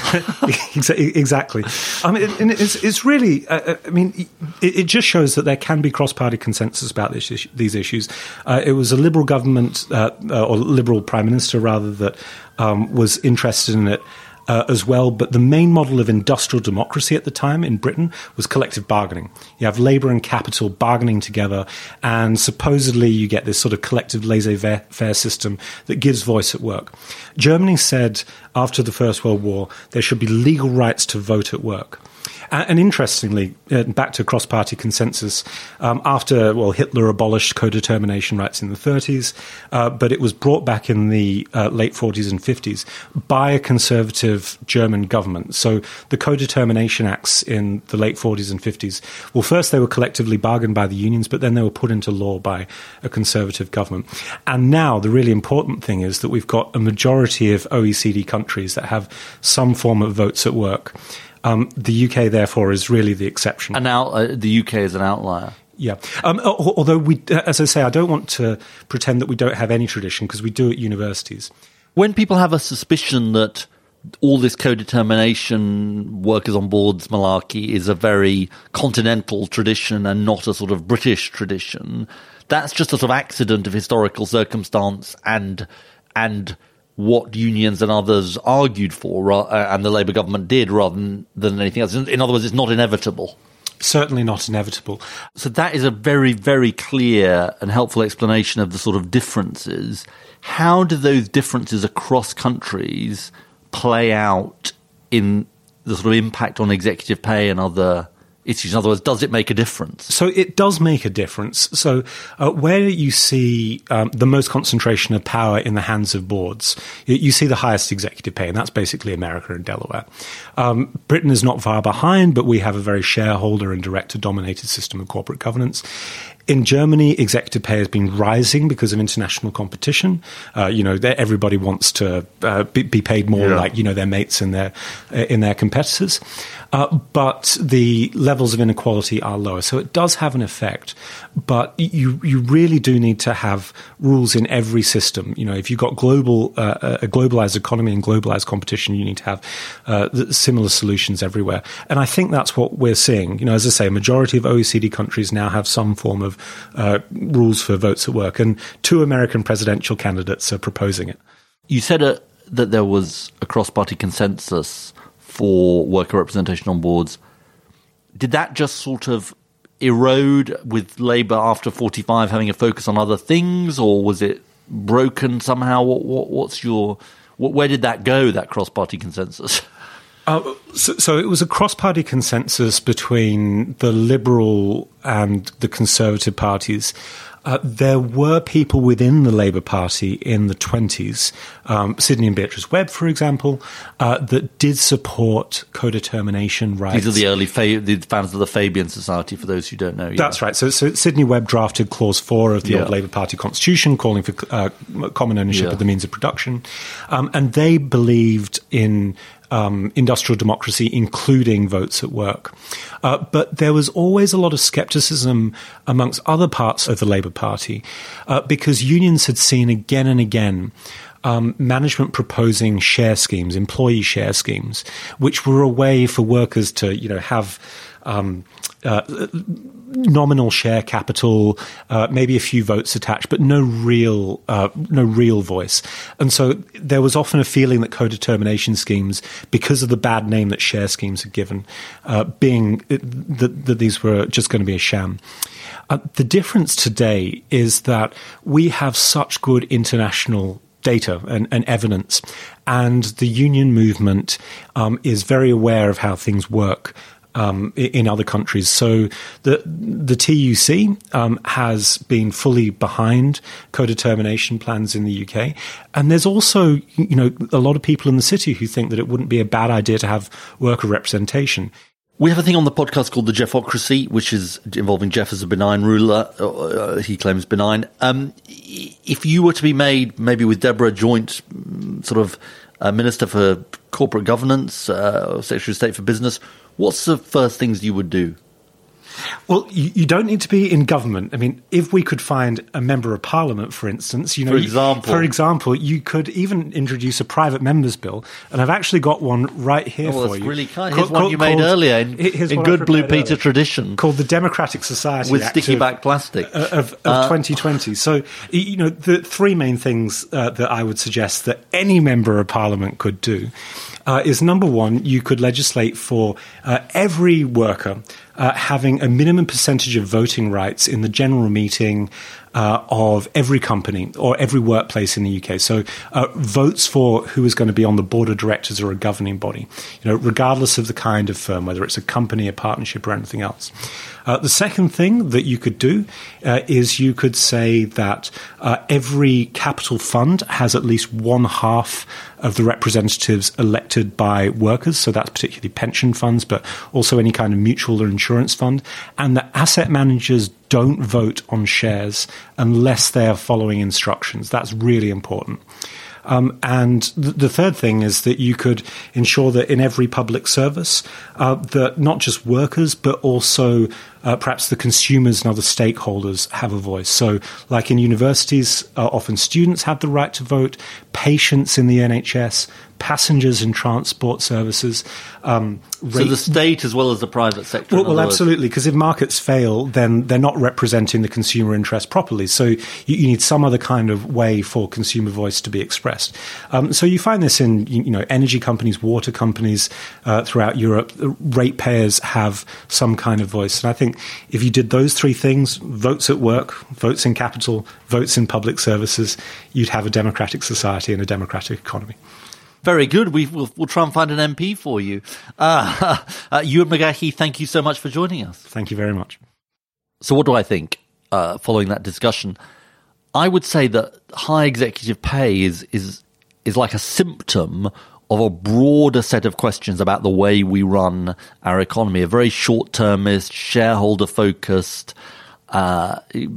Exactly. I mean, it, it's, it's really, uh, I mean, it, it just shows that there can be cross-party consensus about this issue, these issues. Uh, it was a Liberal government, uh, uh, or Liberal Prime Minister, rather, that um, was interested in it. Uh, as well, but the main model of industrial democracy at the time in Britain was collective bargaining. You have labour and capital bargaining together, and supposedly you get this sort of collective laissez-faire system that gives voice at work. Germany said after the First World War there should be legal rights to vote at work. And interestingly, uh, back to cross-party consensus, um, after, well, Hitler abolished co-determination rights in the thirties, uh, but it was brought back in the uh, late forties and fifties by a conservative German government. So the co-determination acts in the late forties and fifties, well, first they were collectively bargained by the unions, but then they were put into law by a conservative government. And now the really important thing is that we've got a majority of O E C D countries that have some form of votes at work. Um, the U K, therefore, is really the exception. And now uh, the U K is an outlier. Yeah. Um, although, we, as I say, I don't want to pretend that we don't have any tradition, because we do at universities. When people have a suspicion that all this co-determination, workers on boards malarkey is a very continental tradition and not a sort of British tradition, that's just a sort of accident of historical circumstance and and what unions and others argued for, uh, and the Labour government did, rather than, than anything else. In, in other words, it's not inevitable. Certainly not inevitable. So that is a very, very clear and helpful explanation of the sort of differences. How do those differences across countries play out in the sort of impact on executive pay and other issues? In other words, does it make a difference? So it does make a difference. So uh, where you see um, the most concentration of power in the hands of boards, you, you see the highest executive pay, and that's basically America and Delaware. Um, Britain is not far behind, but we have a very shareholder and director-dominated system of corporate governance. In Germany, executive pay has been rising because of international competition. Uh, you know, everybody wants to uh, be, be paid more, yeah. like you know their mates and their in their competitors. Uh, but the levels of inequality are lower, so it does have an effect. But you you really do need to have rules in every system. You know, if you've got global uh, a globalized economy and globalized competition, you need to have uh, similar solutions everywhere. And I think that's what we're seeing. You know, as I say, a majority of O E C D countries now have some form of uh, rules for votes at work, and two American presidential candidates are proposing it. You said uh, that there was a cross-party consensus for worker representation on boards. did that just sort of erode with Labour after forty-five having a focus on other things, or was it broken somehow? What, what, what's your what, where did that go, that cross-party consensus? Uh, so, so it was a cross-party consensus between the Liberal and the Conservative parties. Uh, there were people within the Labour Party in the twenties, um, Sidney and Beatrice Webb, for example, uh, that did support co-determination rights. These are the early fa- the fans of the Fabian Society, for those who don't know. That's yeah. right. So, so Sidney Webb drafted Clause four of the yeah. old Labour Party constitution, calling for uh, common ownership yeah. of the means of production. Um, and they believed in Um, industrial democracy, including votes at work. Uh, but there was always a lot of scepticism amongst other parts of the Labour Party uh, because unions had seen again and again um, management proposing share schemes, employee share schemes, which were a way for workers to, you know, have um, uh, nominal share capital, uh, maybe a few votes attached, but no real, uh, no real voice. And so there was often a feeling that co-determination schemes, because of the bad name that share schemes had given, uh, being that, that these were just going to be a sham. Uh, the difference today is that we have such good international data and, and evidence, and the union movement um, is very aware of how things work Um, in other countries. So the the T U C um, has been fully behind co-determination plans in the U K. And there's also, you know, a lot of people in the city who think that it wouldn't be a bad idea to have worker representation. We have a thing on the podcast called the Jeffocracy, which is involving Jeff as a benign ruler. Uh, he claims benign. Um, if you were to be made, maybe with Deborah, joint sort of uh, Minister for Corporate Governance, uh, Secretary of State for Business, what's the first things you would do? Well, you, you don't need to be in government. I mean, if we could find a member of parliament, for instance, you know, for example, you, for example, you could even introduce a private member's bill, and I've actually got one right here oh, for that's you. really kind. Here's Here's one you made called, earlier in, in good Blue Peter earlier, tradition, called the Democratic Society with Act sticky of, back plastic uh, of, of uh, twenty twenty. So, you know, the three main things uh, that I would suggest that any member of parliament could do Uh, is number one, you could legislate for uh, every worker uh, having a minimum percentage of voting rights in the general meeting uh, of every company or every workplace in the U K. So uh, votes for who is going to be on the board of directors or a governing body, you know, regardless of the kind of firm, whether it's a company, a partnership, or anything else. Uh, the second thing that you could do uh, is you could say that uh, every capital fund has at least one half of the representatives elected by workers. So that's particularly pension funds, but also any kind of mutual or insurance fund. And that asset managers don't vote on shares unless they are following instructions. That's really important. Um, and th- the third thing is that you could ensure that in every public service, uh, that not just workers, but also uh, perhaps the consumers and other stakeholders have a voice. So like in universities, uh, often students have the right to vote, patients in the N H S, passengers in transport services. Um, so the state as well as the private sector? Well, well absolutely, because if markets fail, then they're not representing the consumer interest properly. So you, you need some other kind of way for consumer voice to be expressed. Um, so you find this in, you know, energy companies, water companies uh, throughout Europe. Ratepayers have some kind of voice. And I think if you did those three things, votes at work, votes in capital, votes in public services, you'd have a democratic society and a democratic economy. Very good. We, we'll, we'll try and find an M P for you. Uh, uh, Ewan McGahey, thank you so much for joining us. Thank you very much. So what do I think uh, following that discussion? I would say that high executive pay is is is like a symptom of a broader set of questions about the way we run our economy, a very short-termist, shareholder-focused, uh,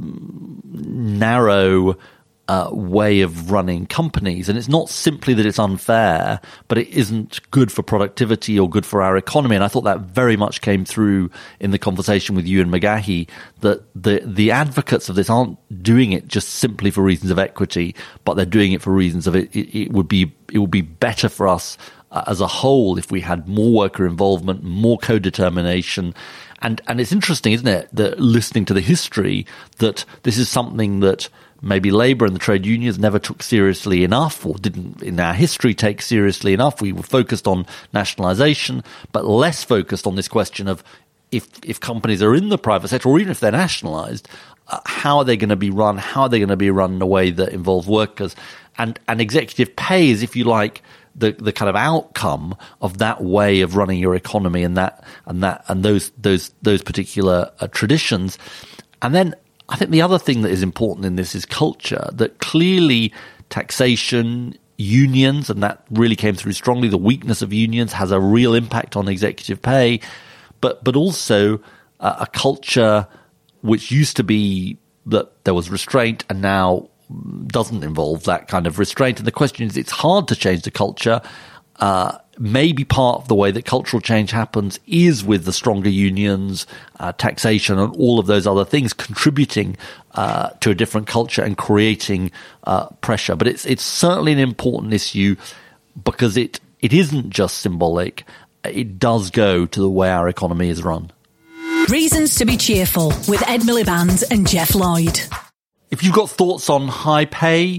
narrow Uh, way of running companies. And it's not simply that it's unfair, but it isn't good for productivity or good for our economy. And I thought that very much came through in the conversation with Ewan McGahey, that the, the advocates of this aren't doing it just simply for reasons of equity, but they're doing it for reasons of it. It, it would be, it would be better for us uh, as a whole if we had more worker involvement, more co-determination. And, and it's interesting, isn't it, that listening to the history, that this is something that maybe Labour and the trade unions never took seriously enough, or didn't in our history take seriously enough. We were focused on nationalisation, but less focused on this question of if if companies are in the private sector, or even if they're nationalized, uh, how are they going to be run? How are they going to be run in a way that involves workers? And and executive pay is, if you like, the the kind of outcome of that way of running your economy and that and that and those those those particular uh, traditions. And then I think the other thing that is important in this is culture. That clearly taxation, unions, and that really came through strongly. The weakness of unions has a real impact on executive pay, but but also uh, a culture which used to be that there was restraint and now doesn't involve that kind of restraint. And the question is, it's hard to change the culture. Uh, maybe part of the way that cultural change happens is with the stronger unions, uh, taxation, and all of those other things contributing uh, to a different culture and creating uh, pressure. But it's it's certainly an important issue because it it isn't just symbolic. It does go to the way our economy is run. Reasons to be cheerful with Ed Miliband and Jeff Lloyd. If you've got thoughts on high pay,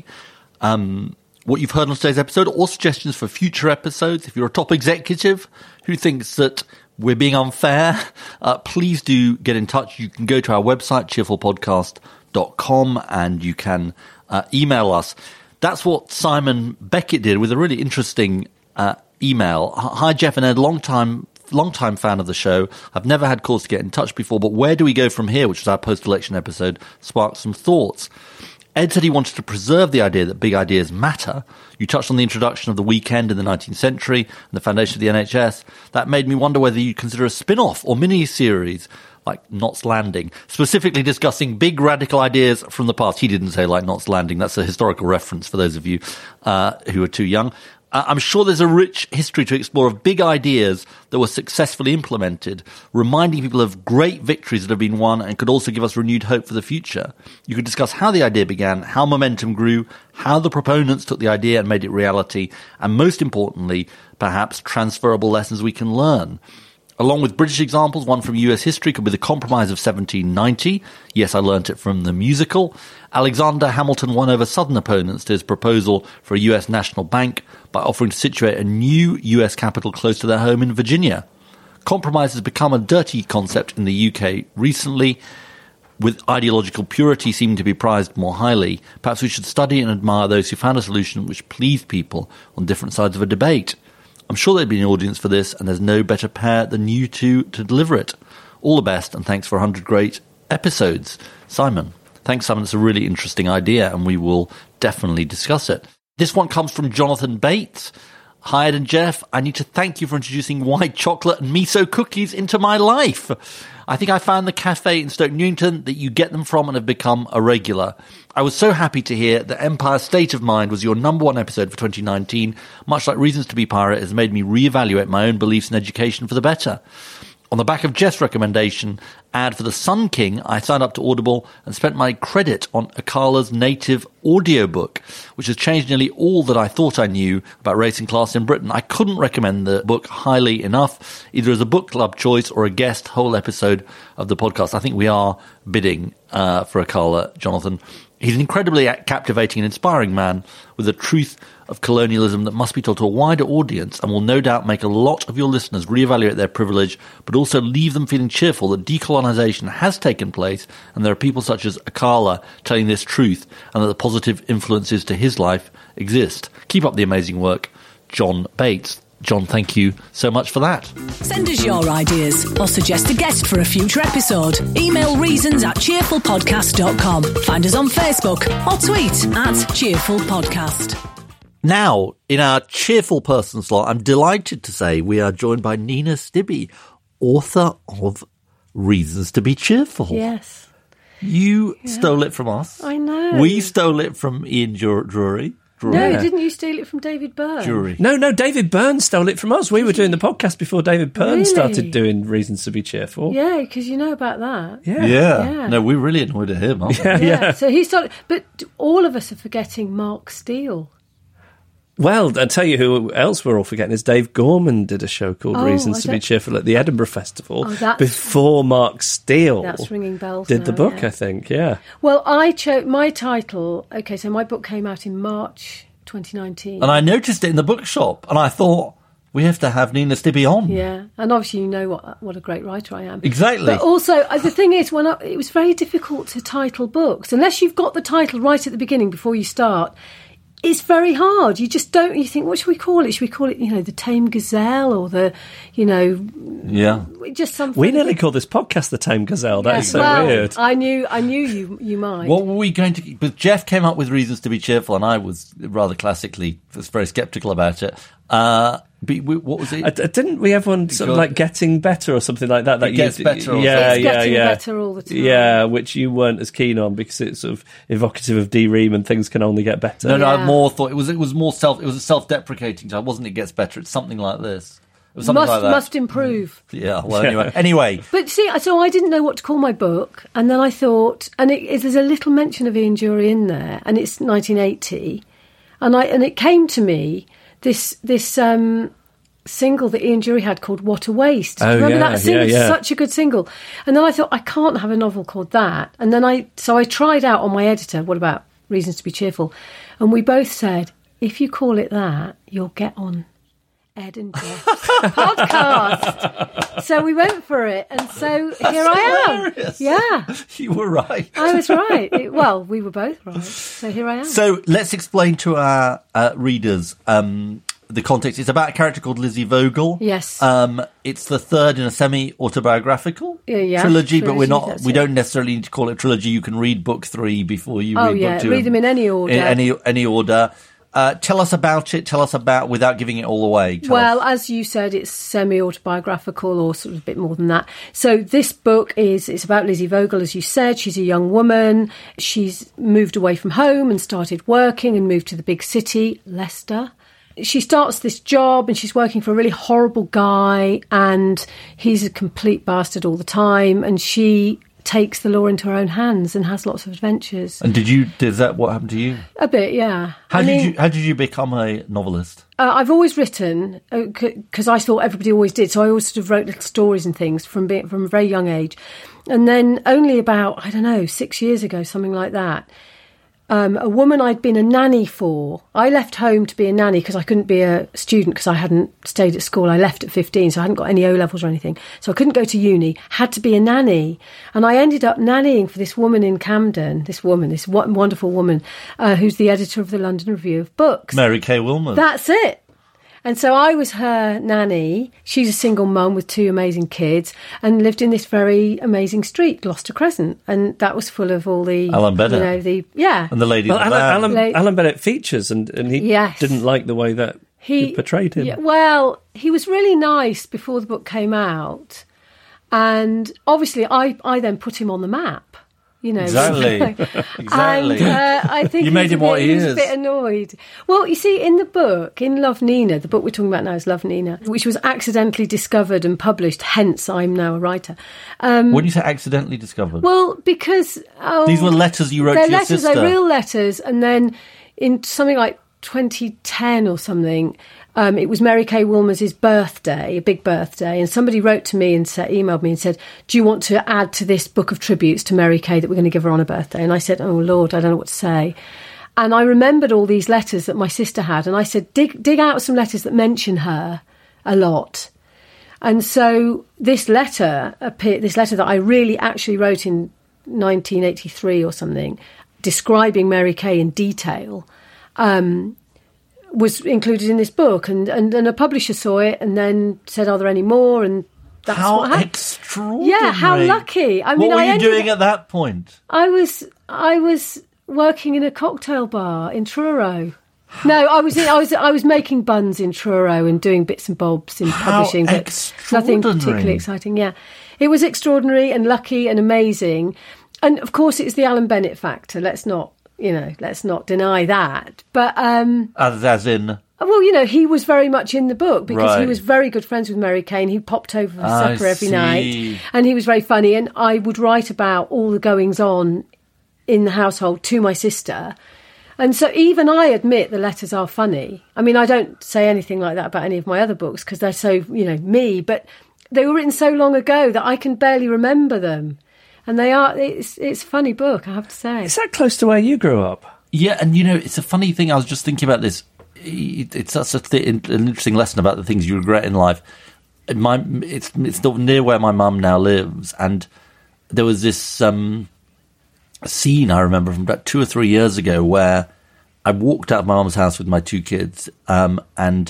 um, what you've heard on today's episode, or suggestions for future episodes, if you're a top executive who thinks that we're being unfair, uh, please do get in touch. You can go to our website, cheerful podcast dot com, and you can uh, email us. That's what Simon Beckett did with a really interesting uh, email. Hi, Jeff and Ed, long time long-time fan of the show. I've never had cause to get in touch before, but where do we go from here, which was our post-election episode, sparked some thoughts. Ed said he wanted to preserve the idea that big ideas matter. You touched on the introduction of the weekend in the nineteenth century and the foundation of the N H S. That made me wonder whether you'd consider a spin-off or mini-series like Knots Landing, specifically discussing big radical ideas from the past. He didn't say like Knots Landing. That's a historical reference for those of you uh, who are too young. Uh, I'm sure there's a rich history to explore of big ideas that were successfully implemented, reminding people of great victories that have been won and could also give us renewed hope for the future. You could discuss how the idea began, how momentum grew, how the proponents took the idea and made it reality, and most importantly, perhaps transferable lessons we can learn. Along with British examples, one from U S history could be the Compromise of seventeen ninety. Yes, I learnt it from the musical. Alexander Hamilton won over Southern opponents to his proposal for a U S national bank by offering to situate a new U S capital close to their home in Virginia. Compromise has become a dirty concept in the U K recently, with ideological purity seeming to be prized more highly. Perhaps we should study and admire those who found a solution which pleased people on different sides of a debate. I'm sure there'd be an audience for this, and there's no better pair than you two to deliver it. All the best, and thanks for one hundred great episodes. Simon. Thanks, Simon. It's a really interesting idea, and we will definitely discuss it. This one comes from Jonathan Bates. Hi, Ed and Jeff. I need to thank you for introducing white chocolate and miso cookies into my life. I think I found the cafe in Stoke Newington that you get them from and have become a regular. I was so happy to hear that Empire State of Mind was your number one episode for twenty nineteen. Much like Reasons to be Pirate, has made me reevaluate my own beliefs in education for the better. On the back of Jeff's recommendation, ad for The Sun King, I signed up to Audible and spent my credit on Akala's native audiobook, which has changed nearly all that I thought I knew about race and class in Britain. I couldn't recommend the book highly enough, either as a book club choice or a guest whole episode of the podcast. I think we are bidding uh, for Akala, Jonathan. He's an incredibly captivating and inspiring man with a truth of colonialism that must be told to a wider audience and will no doubt make a lot of your listeners reevaluate their privilege, but also leave them feeling cheerful that decolonisation has taken place and there are people such as Akala telling this truth and that the positive influences to his life exist. Keep up the amazing work, John Bates. John, thank you so much for that. Send us your ideas or suggest a guest for a future episode. Email reasons at cheerful podcast dot com. Find us on Facebook or tweet at Cheerful Podcast. Now, in our cheerful person slot, I'm delighted to say we are joined by Nina Stibbe, author of Reasons to be Cheerful. Yes. You yeah. stole it from us. I know. We stole it from Ian Drury. No, yeah. Didn't you steal it from David Byrne? Jury. No, no, David Byrne stole it from us. We were doing the podcast before David Byrne really? started doing Reasons to be Cheerful. Yeah, because you know about that. Yeah. yeah. yeah. No, we're really annoyed at him, aren't we? Yeah, yeah. yeah. So he stole it. But all of us are forgetting Mark Steele. Well, I'll tell you who else we're all forgetting is Dave Gorman did a show called Oh, Reasons I to be don't- Cheerful at the Edinburgh Festival Oh, that's- before Mark Steele That's ringing bells did now, the book, yeah. I think, yeah. Well, I chose my title. Okay, so my book came out in March twenty nineteen. And I noticed it in the bookshop, and I thought, We have to have Nina Stibbe on. Yeah, and obviously you know what what a great writer I am. Exactly. But also, uh, the thing is, when I, it was very difficult to title books. Unless you've got the title right at the beginning before you start, it's very hard. You just don't, you think, what should we call it? Should we call it, you know, the Tame Gazelle or the, you know... Yeah. Just something... We nearly called this podcast the Tame Gazelle. That yeah. is so well, weird. I knew I knew you you might. What were we going to... But Jeff came up with reasons to be cheerful, and I was rather classically was very sceptical about it. Uh, but we, what was it? Uh, didn't we have one sort of like Getting Better or something like that? that it gets you, better. Or yeah, it's yeah, getting yeah. better all the time. Yeah, which you weren't as keen on because it's sort of evocative of D. Ream and things can only get better. No, no, Yeah. I more thought it was it was more self it was a self-deprecating time, wasn't it? Gets better. It's something like this. It was something Must like that. must improve. Yeah. Well, anyway, anyway. But see, so I didn't know what to call my book, and then I thought, and it, it, there's a little mention of Ian Dury in there, and it's nineteen eighty, and I and it came to me this this um, single that Ian Dury had called "What a Waste." Oh, Remember yeah, that single? yeah, yeah. Such a good single. And then I thought I can't have a novel called that, and then I so I tried out on my editor. What about Reasons to Be Cheerful? And we both said, if you call it that, you'll get on Ed and Jeff's podcast. So we went for it, and so That's here I am. hilarious. Yeah, You were right. I was right. It, well, we were both right. So here I am. So let's explain to our uh, readers um, the context. It's about a character called Lizzie Vogel. Yes. Um, it's the third in a semi-autobiographical Yeah, yeah, trilogy, but we're trilogy, not. that's We it. don't necessarily need to call it a trilogy. You can read book three before you Oh, read yeah, book two. read them in any order. In any any order. Uh, tell us about it. Tell us about without giving it all away. Tell Well, us. as you said, it's semi-autobiographical or sort of a bit more than that. So this book is, it's about Lizzie Vogel, as you said. She's a young woman. She's moved away from home and started working and moved to the big city, Leicester. She starts this job and she's working for a really horrible guy and he's a complete bastard all the time, and she takes the law into her own hands and has lots of adventures. And did you? Did that? What happened to you? A bit, yeah. How I did mean, you? How did you become a novelist? Uh, I've always written because I thought everybody always did. So I always sort of wrote little stories and things from being, from a very young age. And then only about, I don't know, six years ago, something like that, um, a woman I'd been a nanny for. I left home to be a nanny because I couldn't be a student because I hadn't stayed at school. I left at fifteen, so I hadn't got any O-levels or anything. So I couldn't go to uni, had to be a nanny. And I ended up nannying for this woman in Camden, this woman, this wonderful woman, uh, who's the editor of the London Review of Books. Mary Kay Wilmers. That's it. And so I was her nanny. She's a single mum with two amazing kids and lived in this very amazing street, Gloucester Crescent. And that was full of all the... Alan Bennett. You know, the, yeah. And the ladies. Well, of Alan, that. Alan, Like- Alan Bennett features, and, and he Yes. didn't like the way that he, portrayed him. Yeah, well, he was really nice before the book came out. And obviously I, I then put him on the map. You know, Exactly. Exactly. And uh, I think You he made was a him what bit- he was is. a bit annoyed. Well, you see, in the book, in Love Nina, the book we're talking about now is Love Nina, which was accidentally discovered and published. Hence, I'm now a writer. Um, When you say accidentally discovered, well, because oh, these were letters you wrote they're to your letters, sister. they're real letters, and then in something like twenty ten or something. Um, it was Mary Kay Wilmers' birthday, a big birthday, and somebody wrote to me and said, emailed me and said, do you want to add to this book of tributes to Mary Kay that we're going to give her on her birthday? And I said, oh, Lord, I don't know what to say. And I remembered all these letters that my sister had, and I said, dig, dig out some letters that mention her a lot. And so this letter, appeared, this letter that I really actually wrote in nineteen eighty-three or something, describing Mary Kay in detail, um, was included in this book, and, and, and a publisher saw it and then said, are there any more? And that's How what happened. extraordinary. Yeah, how lucky. I mean, what were I you ended doing up- at that point? I was I was working in a cocktail bar in Truro. No, I was in, I was I was making buns in Truro and doing bits and bobs in How publishing, but nothing extraordinary. particularly exciting. Yeah, it was extraordinary and lucky and amazing, and of course it's the Alan Bennett factor. Let's not you know let's not deny that. But um, As, as in, well, you know, he was very much in the book because he Right. was very good friends with Mary Kay and he popped over for I supper every see. night and he was very funny, and I would write about all the goings on in the household to my sister. And so even I admit the letters are funny. I mean, I don't say anything like that about any of my other books because they're so, you know, me, but they were written so long ago that I can barely remember them. And they are, it's, it's a funny book, I have to say. Is that close to where you grew up? yeah, and you know, it's a funny thing. I was just thinking about this. it, it's such a th- an interesting lesson about the things you regret in life. My, it's it's still near where my mum now lives, and there was this um, scene I remember from about two or three years ago where I walked out of my mum's house with my two kids, um, and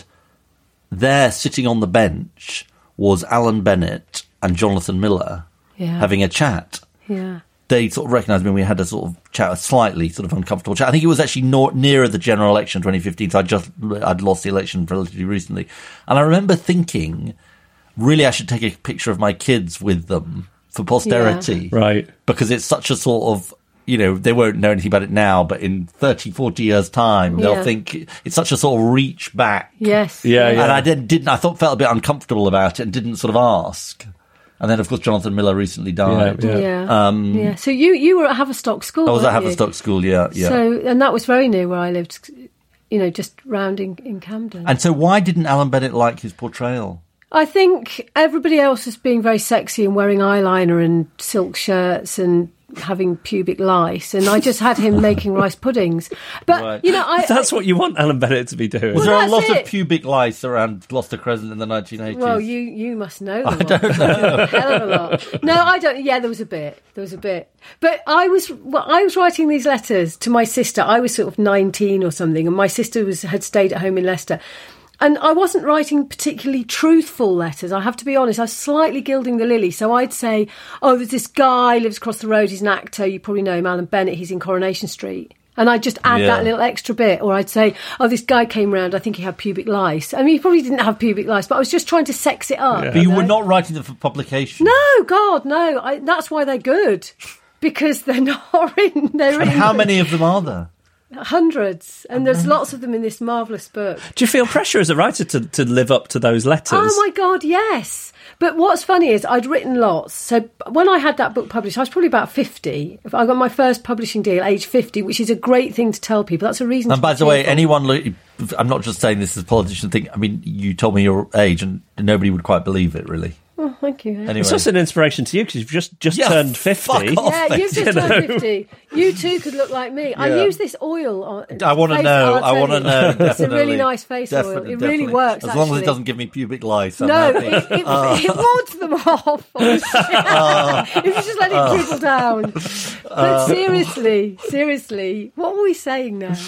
there, sitting on the bench, was Alan Bennett and Jonathan Miller Yeah. having a chat. Yeah. They sort of recognised me. We had a sort of chat, a slightly sort of uncomfortable chat. I think it was actually not nearer the general election twenty fifteen. So I just I'd lost the election relatively recently, and I remember thinking, really, I should take a picture of my kids with them for posterity, Yeah. Right? Because it's such a sort of, you know, they won't know anything about it now, but in thirty, forty years' time, they'll Yeah. think it's such a sort of reach back. Yes. Yeah, yeah. And I did, didn't. I thought felt a bit uncomfortable about it and didn't sort of ask. And then, of course, Jonathan Miller recently died. Yeah. Yeah. Um, yeah. So you, you were at Haverstock School. I was at weren't you? Haverstock School, yeah, yeah. So, and that was very near where I lived, you know, just round in, in Camden. And so why didn't Alan Bennett like his portrayal? I think everybody else was being very sexy and wearing eyeliner and silk shirts and having pubic lice, and I just had him making rice puddings. But Right. you know, I, That's I, what you want Alan Bennett to be doing. Was Well, there a that's lot it. of pubic lice around Gloucester Crescent in the nineteen eighties? well, you you must know. Them I don't know. A hell of a lot. No, I don't. Yeah, there was a bit. There was a bit. But I was well, I was writing these letters to my sister. I was sort of nineteen or something, and my sister was had stayed at home in Leicester. And I wasn't writing particularly truthful letters, I have to be honest. I was slightly gilding the lily. So I'd say, oh, there's this guy, lives across the road, he's an actor, you probably know him, Alan Bennett, he's in Coronation Street. And I'd just add Yeah. that little extra bit. Or I'd say, oh, this guy came round, I think he had pubic lice. I mean, he probably didn't have pubic lice, but I was just trying to sex it up. But you know? were not writing them for publication. No, God, no. I, that's why they're good. Because they're not in... They're And in how many of them are there? Hundreds. And there's lots of them in this marvellous book. Do you feel pressure as a writer to, to live up to those letters? Oh my God, yes. But what's funny is I'd written lots. So when I had that book published, I was probably about fifty. I got my first publishing deal at age fifty, which is a great thing to tell people. That's a reason. And to by be the way, cheerful. anyone, look, I'm not just saying this as a politician thing. I mean, you told me your age and nobody would quite believe it, really. Oh, thank you. Anyway. It's also an inspiration to you because you've just, just Yeah, turned fuck fifty. off. Yeah, you've You just know. turned fifty. You too could look like me. I Yeah. use this oil on. I want to face- know. I'll I tell want to you. know. It's a Definitely. really nice face oil. Definitely, It really definitely. works. As long as actually. it doesn't give me pubic lice. I'm No, happy. it, it, it wards them off. if you just let it dribble down. But seriously, seriously, what were we saying now?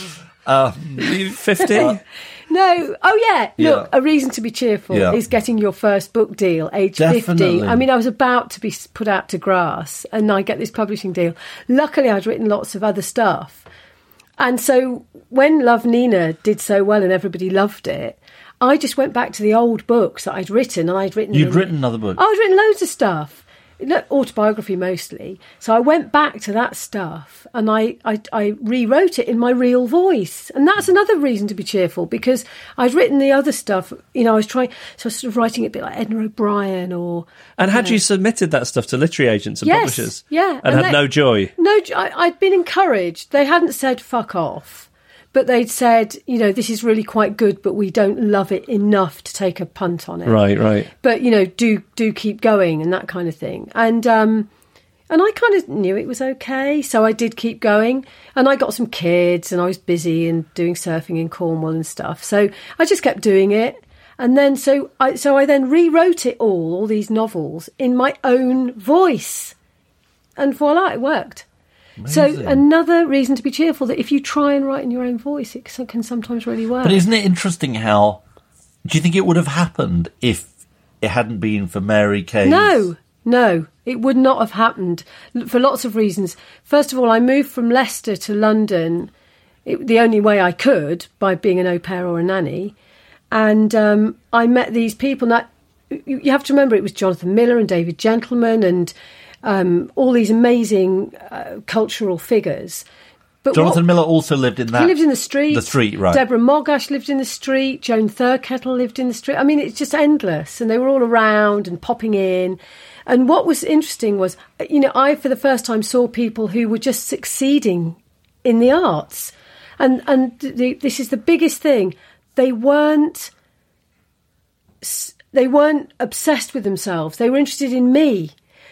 fifty? No. Oh, yeah. Yeah. Look, a reason to be cheerful Yeah. is getting your first book deal, age fifty. Definitely. I mean, I was about to be s- put out to grass and I get this publishing deal. Luckily, I'd written lots of other stuff. And so when Love Nina did so well and everybody loved it, I just went back to the old books that I'd written and I'd written... You'd in- written another book. Oh, I'd written loads of stuff. Look, autobiography mostly. So I went back to that stuff and I, I, I rewrote it in my real voice. And that's another reason to be cheerful because I'd written the other stuff, you know, I was trying, so I was sort of writing it a bit like Edna O'Brien or... And had you submitted that stuff to literary agents and Yes, publishers? yeah. And, And had they- no joy? No, I, I'd been encouraged. They hadn't said fuck off. But they'd said, you know, this is really quite good, but we don't love it enough to take a punt on it. Right, right. But, you know, do do keep going and that kind of thing. And um, and I kind of knew it was okay, so I did keep going. And I got some kids and I was busy and doing surfing in Cornwall and stuff. So I just kept doing it. And then so I so I then rewrote it all, all these novels, in my own voice. And voila, it worked. Amazing. So another reason to be cheerful that if you try and write in your own voice, it so- can sometimes really work. But isn't it interesting how... Do you think it would have happened if it hadn't been for Mary Kay's... No, no, it would not have happened for lots of reasons. First of all, I moved from Leicester to London it, the only way I could, by being an au pair or a nanny. And um, I met these people. Now, you you have to remember it was Jonathan Miller and David Gentleman and um, all these amazing uh, cultural figures. But Jonathan what- Miller also lived in that... He lived in the street. The street, right. Deborah Mogash lived in the street. Joan Thurkettle lived in the street. I mean, it's just endless. And they were all around and popping in. And what was interesting was, you know, I, for the first time, saw people who were just succeeding in the arts. And, and the, this is the biggest thing. They weren't... They weren't obsessed with themselves. They were interested in me.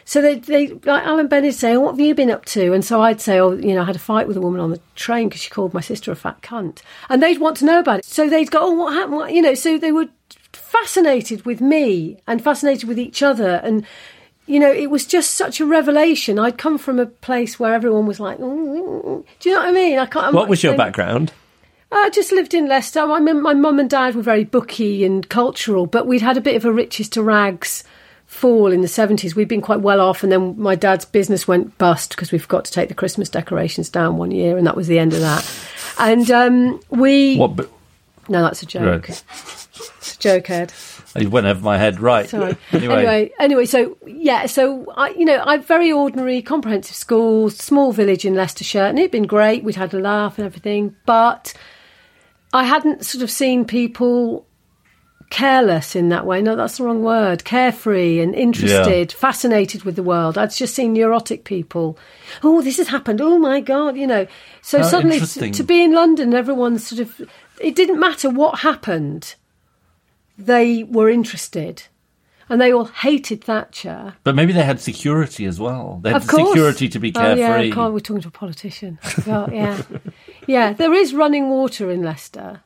So they, they, like Alan Bennett say, oh, what have you been up to? And so I'd say, oh, you know, I had a fight with a woman on the train because she called my sister a fat cunt. And they'd want to know about it. So they'd go, oh, what happened? What? You know, so they were fascinated with me and fascinated with each other. And, you know, it was just such a revelation. I'd come from a place where everyone was like, mm, do you know what I mean? I can't. I'm what was your saying, background? I just lived in Leicester. I mean, my mum and dad were very booky and cultural, but we'd had a bit of a riches to rags fall in the seventies. We'd been quite well off, and then my dad's business went bust because we forgot to take the Christmas decorations down one year, and that was the end of that. And um, we... What? But, no, that's a joke. Right. It's a joke, Ed. It went over my head, right. Sorry. anyway. anyway, anyway, so, yeah, so, I, you know, I very ordinary, comprehensive school, small village in Leicestershire, and it'd been great. We'd had a laugh and everything, but I hadn't sort of seen people careless in that way. No, that's the wrong word. Carefree and interested, yeah. fascinated with the world. I'd just seen neurotic people. Oh, this has happened. Oh, my God, you know. So How suddenly to be in London, everyone's sort of... It didn't matter what happened. They were interested. And they all hated Thatcher. But maybe they had security as well. They had of the course. security to be carefree. Oh, yeah, God, we're talking to a politician. Well, yeah. Yeah, there is running water in Leicester.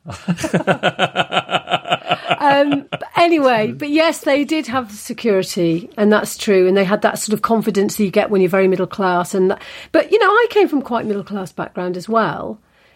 um, but anyway, but yes, they did have security, and that's true. And they had that sort of confidence that you get when you're very middle class. And that, but, you know, I came from quite middle class background as well.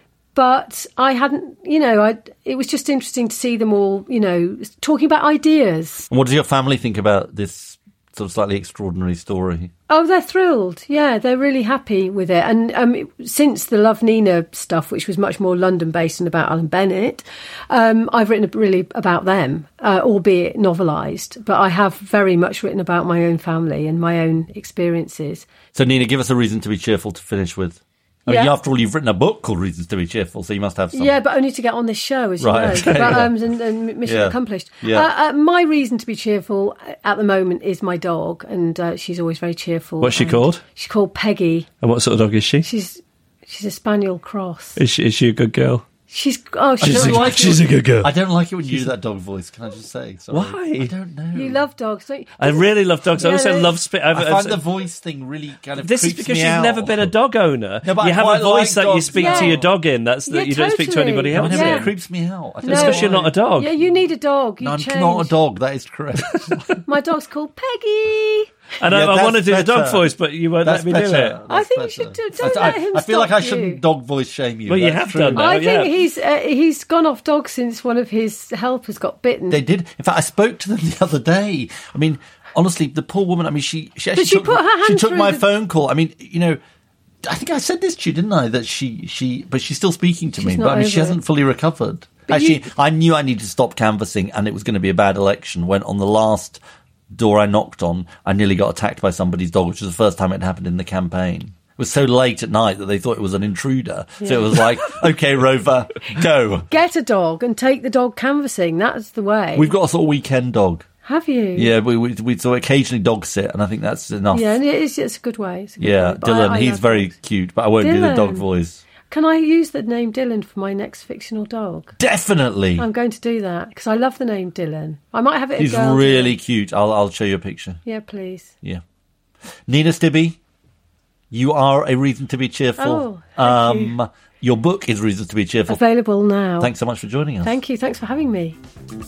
But I hadn't, you know, I, it was just interesting to see them all, you know, talking about ideas. And what does your family think about this sort of slightly extraordinary story? Oh, they're thrilled. Yeah, they're really happy with it. And um, since the Love Nina stuff, which was much more London-based and about Alan Bennett, um, I've written really about them, uh, albeit novelised. But I have very much written about my own family and my own experiences. So, Nina, give us a reason to be cheerful to finish with. I mean, yeah. after all, you've written a book called Reasons to be Cheerful, so you must have some. Yeah, but only to get on this show, as you right, know. Okay, but, yeah. um, and, and mission yeah. accomplished. Yeah. Uh, uh, my reason to be cheerful at the moment is my dog, and uh, she's always very cheerful. What's she and called? She's called Peggy. And what sort of dog is she? She's she's a Spaniel cross. Is she, is she a good girl? She's oh, she's, she's, a, like she's it. a good girl. I don't like it when you do that dog voice. Can I just say? Sorry. Why? I don't know. You love dogs, don't you? I really love dogs. I Yeah, also no. love spit. I've, I I've, find the voice thing really kind of This is creeps because me you've out. never been a dog owner. No, but you I have a quite voice like that you dogs. speak Yeah. to your dog in. That's that Yeah, you don't speak to totally. anybody No, else. no, but Yeah. it creeps me out. I don't No. know Because you're why. not a dog. Yeah, you need a dog. You No, I'm change. not a dog. That is correct. My dog's called Peggy. And Yeah, I, I that's want to do the dog better. voice, but you won't That's let me do better. it. I That's think you better. should do- don't I, let I, him I feel like stop I shouldn't you. dog voice shame you. Well, you That's have true. done that. I Oh, think yeah. he's uh, he's gone off dog since one of his helpers got bitten. They did. In fact, I spoke to them the other day. I mean, honestly, the poor woman. I mean, she she actually she took, put her hand she took through my the- phone call. I mean, you know, I think I said this to you, didn't I? That she she, but she's still speaking to She's me. not But I mean, she over hasn't it. fully recovered. But actually, you- I knew I needed to stop canvassing, and it was going to be a bad election. When on the last door I knocked on, I nearly got attacked by somebody's dog, which was the first time it happened in the campaign. It was so late at night that they thought it was an intruder. So it was like, okay, Rover, go. Get a dog and take the dog canvassing. That's the way. We've got a sort of weekend dog. Have you? Yeah, we we, we so occasionally dog sit, and I think that's enough. Yeah, and it is, it's a good way. It's a good Yeah, way. But Dylan, I- I he's love very dogs. cute, but I won't do the dog Dylan. voice. Can I use the name Dylan for my next fictional dog? Definitely. I'm going to do that because I love the name Dylan. I might have it. He's a girl really Dylan. cute. I'll I'll show you a picture. Yeah, please. Yeah. Nina Stibbe, you are a reason to be cheerful. Oh, thank you. um, your book is Reasons to be Cheerful. Available now. Thanks so much for joining us. Thank you. Thanks for having me.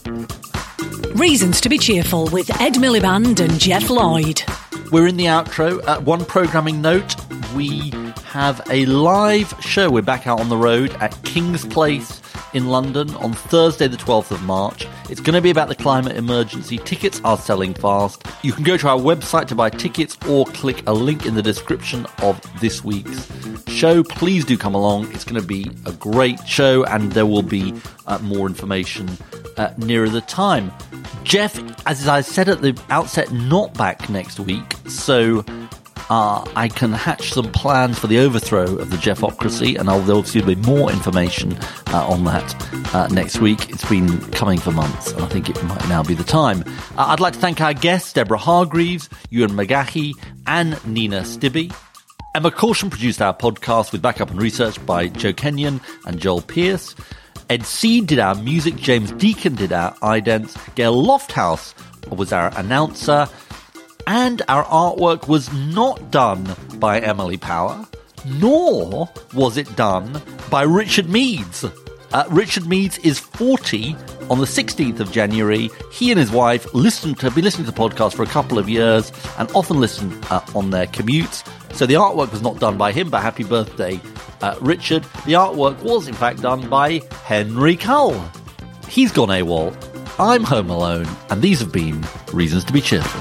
Reasons to be Cheerful with Ed Miliband and Jeff Lloyd. We're in the outro. Uh, one programming note, we have a live show. We're back out on the road at King's Place in London on Thursday the twelfth of March. It's going to be about the climate emergency. Tickets are selling fast. You can go to our website to buy tickets or click a link in the description of this week's show. Please do come along. It's going to be a great show, and there will be uh, more information uh, nearer the time. Jeff, as I said at the outset, not back next week, so uh, I can hatch some plans for the overthrow of the Jeffocracy, and I'll, there'll be more information uh, on that uh, next week. It's been coming for months, and I think it might now be the time. Uh, I'd like to thank our guests, Deborah Hargreaves, Ewan McGahey, and Nina Stibbe. Emma Caution produced our podcast with backup and research by Joe Kenyon and Joel Pierce. Ed Seed did our music, James Deacon did our idents, Gail Lofthouse was our announcer. And our artwork was not done by Emily Power, nor was it done by Richard Meads. Uh, Richard Meads is forty on the sixteenth of January. He and his wife listened to, have been listening to the podcast for a couple of years and often listen uh, on their commutes. So the artwork was not done by him, but happy birthday, uh, Richard. The artwork was, in fact, done by Henry Cull. He's gone AWOL. I'm home alone, and these have been Reasons to be Cheerful.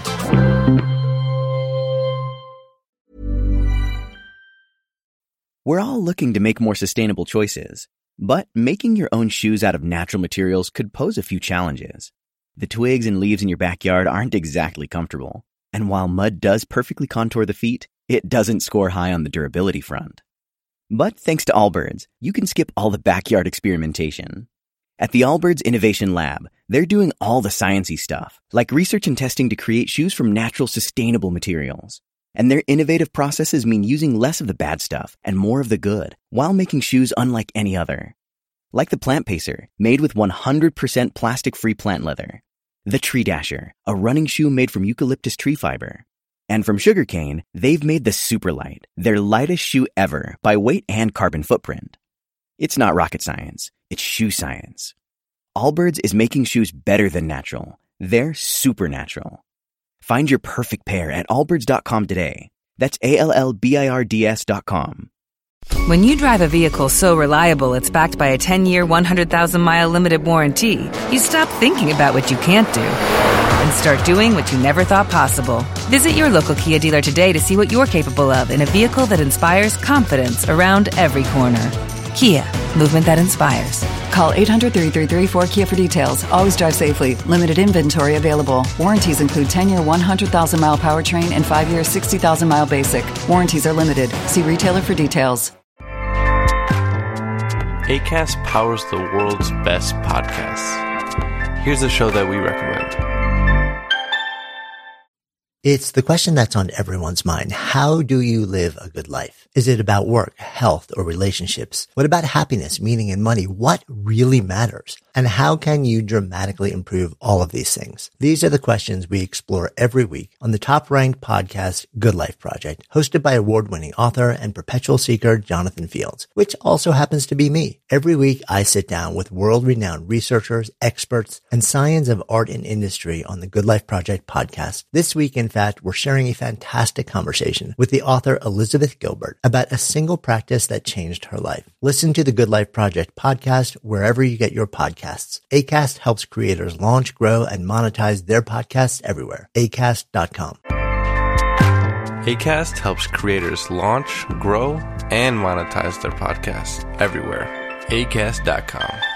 We're all looking to make more sustainable choices, but making your own shoes out of natural materials could pose a few challenges. The twigs and leaves in your backyard aren't exactly comfortable, and while mud does perfectly contour the feet, it doesn't score high on the durability front. But thanks to Allbirds, you can skip all the backyard experimentation. At the Allbirds Innovation Lab, they're doing all the sciencey stuff, like research and testing to create shoes from natural, sustainable materials. And their innovative processes mean using less of the bad stuff and more of the good, while making shoes unlike any other. Like the Plant Pacer, made with one hundred percent plastic-free plant leather. The Tree Dasher, a running shoe made from eucalyptus tree fiber. And from Sugarcane, they've made the Superlight, their lightest shoe ever by weight and carbon footprint. It's not rocket science, it's shoe science. Allbirds is making shoes better than natural. They're supernatural. Find your perfect pair at allbirds dot com today. That's A L L B I R D S dot com. When you drive a vehicle so reliable it's backed by a ten-year, one hundred thousand mile limited warranty, you stop thinking about what you can't do and start doing what you never thought possible. Visit your local Kia dealer today to see what you're capable of in a vehicle that inspires confidence around every corner. Kia, movement that inspires. Call eight hundred, three three three, four K I A for details. Always drive safely. Limited inventory available. Warranties include ten-year, one hundred thousand mile powertrain and five-year, sixty thousand mile basic. Warranties are limited. See retailer for details. Acast powers the world's best podcasts. Here's a show that we recommend. It's the question that's on everyone's mind. How do you live a good life? Is it about work, health, or relationships? What about happiness, meaning, and money? What really matters? And how can you dramatically improve all of these things? These are the questions we explore every week on the top-ranked podcast Good Life Project, hosted by award-winning author and perpetual seeker Jonathan Fields, which also happens to be me. Every week, I sit down with world-renowned researchers, experts, and science of art and industry on the Good Life Project podcast. This week, in fact, we're sharing a fantastic conversation with the author Elizabeth Gilbert about a single practice that changed her life. Listen to the Good Life Project podcast wherever you get your podcasts. Acast helps creators launch, grow, and monetize their podcasts everywhere. acast dot com. Acast helps creators launch, grow, and monetize their podcasts everywhere. acast dot com.